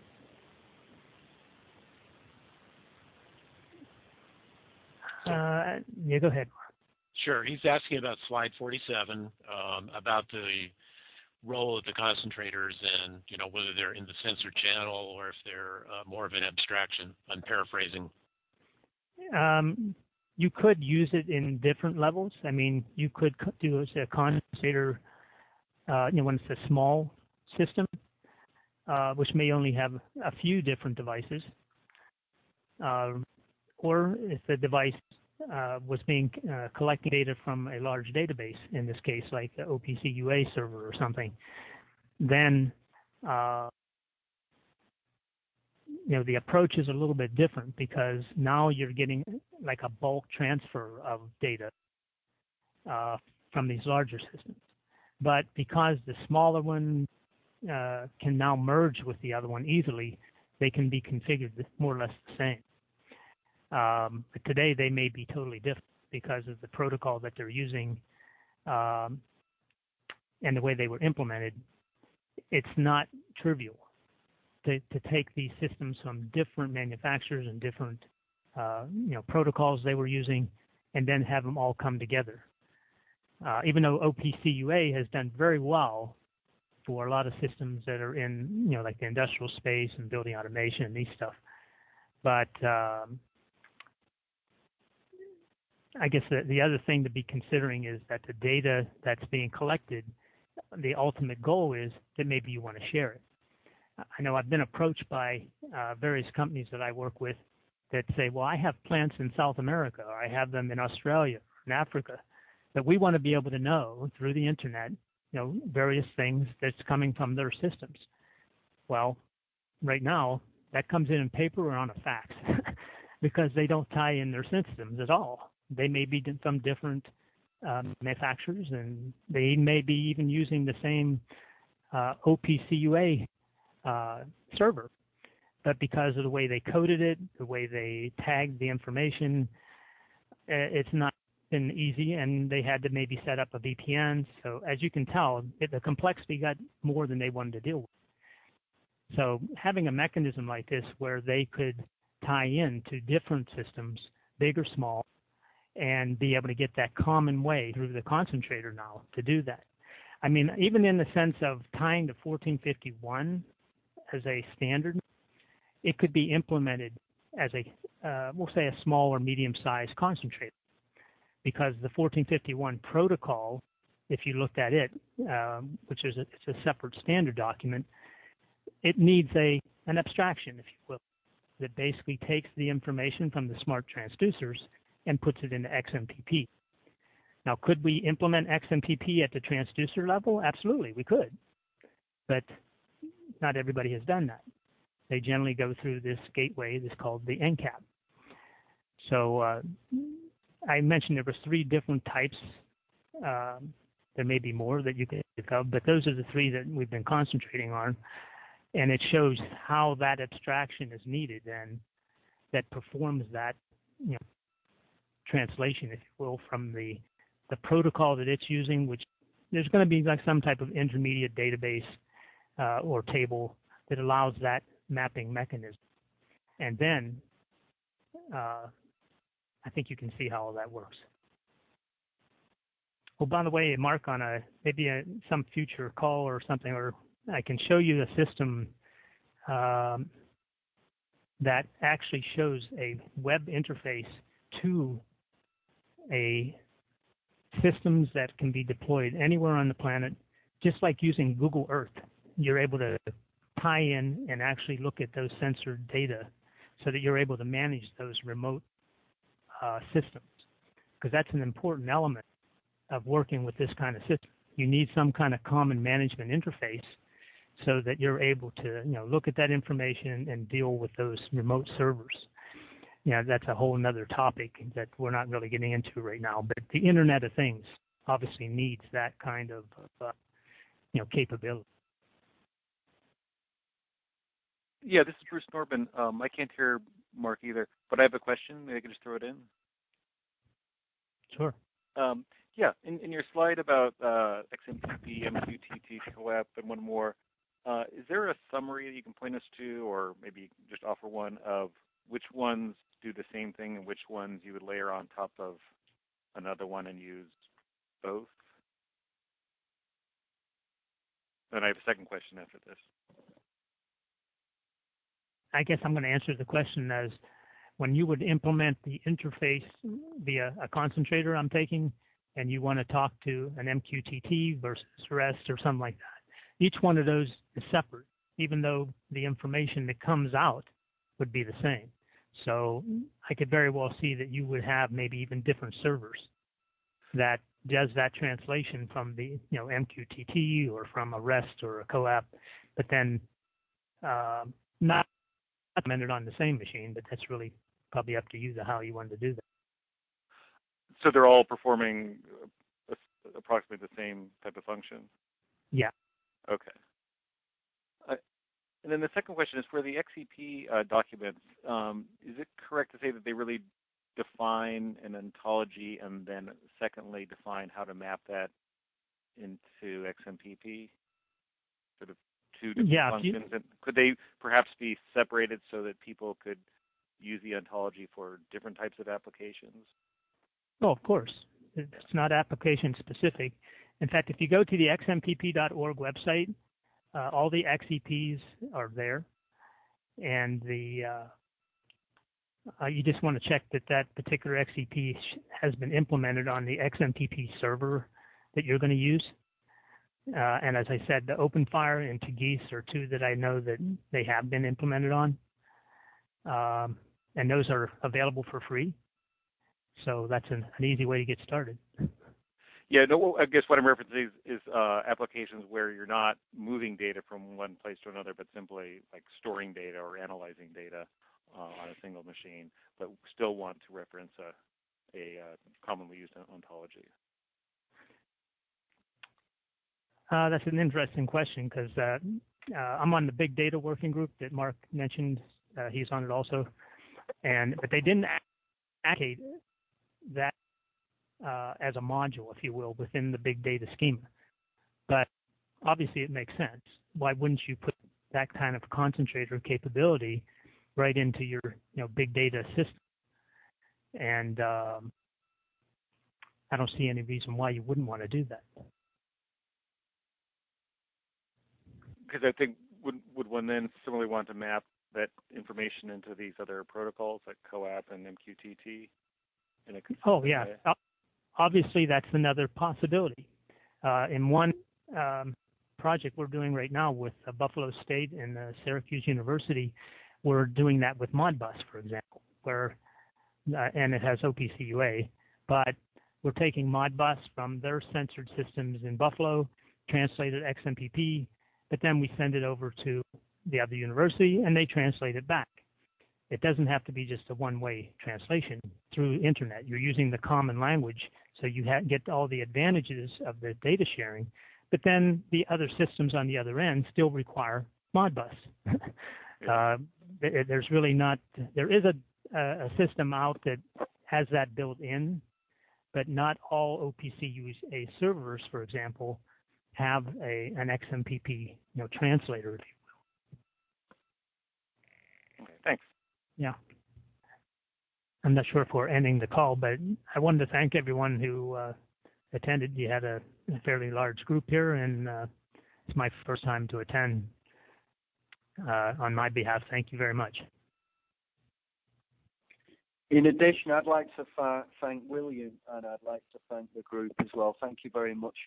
Uh, yeah, go ahead. Sure. He's asking about slide forty-seven, um, about the role of the concentrators and, you know, whether they're in the sensor channel or if they're uh, more of an abstraction. I'm paraphrasing. Um, you could use it in different levels. I mean, you could do a condensator, uh, you know, when it's a small system, uh, which may only have a few different devices. Uh, or if the device uh, was being uh, collecting data from a large database, in this case, like the O P C U A server or something, then uh, you know, the approach is a little bit different because now you're getting like a bulk transfer of data uh, from these larger systems. But because the smaller one uh, can now merge with the other one easily, they can be configured more or less the same. Um, but today they may be totally different because of the protocol that they're using um, and the way they were implemented. It's not trivial to, to take these systems from different manufacturers and different uh, you know, protocols they were using and then have them all come together. Uh, even though O P C U A has done very well for a lot of systems that are in, you know, like the industrial space and building automation and these stuff. But um, I guess the, the other thing to be considering is that the data that's being collected, the ultimate goal is that maybe you want to share it. I know I've been approached by uh, various companies that I work with that say, well, I have plants in South America, or I have them in Australia or in Africa, that we want to be able to know through the internet, you know, various things that's coming from their systems. Well, right now, that comes in in paper or on a fax because they don't tie in their systems at all. They may be from different um, manufacturers, and they may be even using the same uh, O P C U A uh, server. But because of the way they coded it, the way they tagged the information, it's not been easy, and they had to maybe set up a V P N. So as you can tell, it, the complexity got more than they wanted to deal with. So having a mechanism like this where they could tie in to different systems, big or small, and be able to get that common way through the concentrator now to do that. I mean, even in the sense of tying to fourteen fifty-one as a standard, it could be implemented as a, uh, we'll say a small or medium-sized concentrator, because the fourteen fifty-one protocol, if you looked at it, um, which is a, it's a separate standard document, it needs a an abstraction, if you will, that basically takes the information from the smart transducers and puts it into X M P P. Now, could we implement X M P P at the transducer level? Absolutely, we could. But not everybody has done that. They generally go through this gateway that's called the N CAP. So uh, I mentioned there were three different types. Um, there may be more that you could think of, but those are the three that we've been concentrating on. And it shows how that abstraction is needed and that performs that, you know, translation, if you will, from the the protocol that it's using, which there's going to be like some type of intermediate database uh, or table that allows that mapping mechanism. And then uh, I think you can see how all that works. Well, by the way, Mark, on a maybe a, some future call or something, or I can show you the system um, that actually shows a web interface to a systems that can be deployed anywhere on the planet, just like using Google Earth. You're able to tie in and actually look at those sensor data so that you're able to manage those remote uh, systems, because that's an important element of working with this kind of system. You need some kind of common management interface so that you're able to, you know, look at that information and deal with those remote servers. You know, that's a whole other topic that we're not really getting into right now. But the Internet of Things obviously needs that kind of, uh, you know, capability. Yeah, this is Bruce Norman. Um, I can't hear Mark either, but I have a question. Maybe I can just throw it in. Sure. Um, yeah, in, in your slide about uh, X M P P, M Q T T, CoAP, and one more, uh, is there a summary that you can point us to, or maybe just offer one of which ones do the same thing and which ones you would layer on top of another one and use both? Then I have a second question after this. I guess I'm going to answer the question as when you would implement the interface via a concentrator I'm taking, and you want to talk to an M Q T T versus REST or something like that. Each one of those is separate, even though the information that comes out would be the same. So I could very well see that you would have maybe even different servers that does that translation from the, you know, M Q T T or from a REST or a CoAP, but then uh, not implemented on the same machine, but that's really probably up to you to how you want to do that. So they're all performing uh, approximately the same type of function? Yeah. Okay. Uh, and then the second question is for the X E P uh, documents, um, is it correct to say that they really define an ontology and then secondly define how to map that into X M P P? Sort of two different yeah, functions. You, and could they perhaps be separated so that people could use the ontology for different types of applications? Oh, of course. It's not application specific. In fact, if you go to the X M P P dot org website, uh, all the X E Ps are there, and the uh, uh, you just want to check that that particular X E P has been implemented on the X M P P server that you're going to use. Uh, and as I said, the OpenFire and Tegeese are two that I know that they have been implemented on, um, and those are available for free. So that's an, an easy way to get started. Yeah, no, I guess what I'm referencing is, is uh, applications where you're not moving data from one place to another, but simply like storing data or analyzing data uh, on a single machine, but still want to reference a, a uh, commonly used ontology. Uh, that's an interesting question because uh, uh, I'm on the big data working group that Mark mentioned. Uh, he's on it also, and but they didn't allocate that uh, as a module, if you will, within the big data schema. But obviously, it makes sense. Why wouldn't you put that kind of concentrator capability right into your, you know, big data system? And um, I don't see any reason why you wouldn't want to do that. Because I think would would one then similarly want to map that information into these other protocols like CoAP and M Q T T? In a oh yeah, way? Obviously that's another possibility. Uh, in one um, project we're doing right now with uh, Buffalo State and uh, Syracuse University, we're doing that with Modbus, for example, where uh, and it has O P C U A, but we're taking Modbus from their censored systems in Buffalo, translate it X M P P, but then we send it over to the other university and they translate it back. It doesn't have to be just a one-way translation through internet. You're using the common language, so you ha- get all the advantages of the data sharing, but then the other systems on the other end still require Modbus. uh, there's really not, there is a, a system out that has that built in, but not all O P C U A servers, for example, have a an X M P P, you know, translator, if you will. Okay, thanks. Yeah. I'm not sure if we're ending the call, but I wanted to thank everyone who uh, attended. You had a fairly large group here, and uh, it's my first time to attend. Uh, on my behalf, thank you very much. In addition, I'd like to fa- thank William, and I'd like to thank the group as well. Thank you very much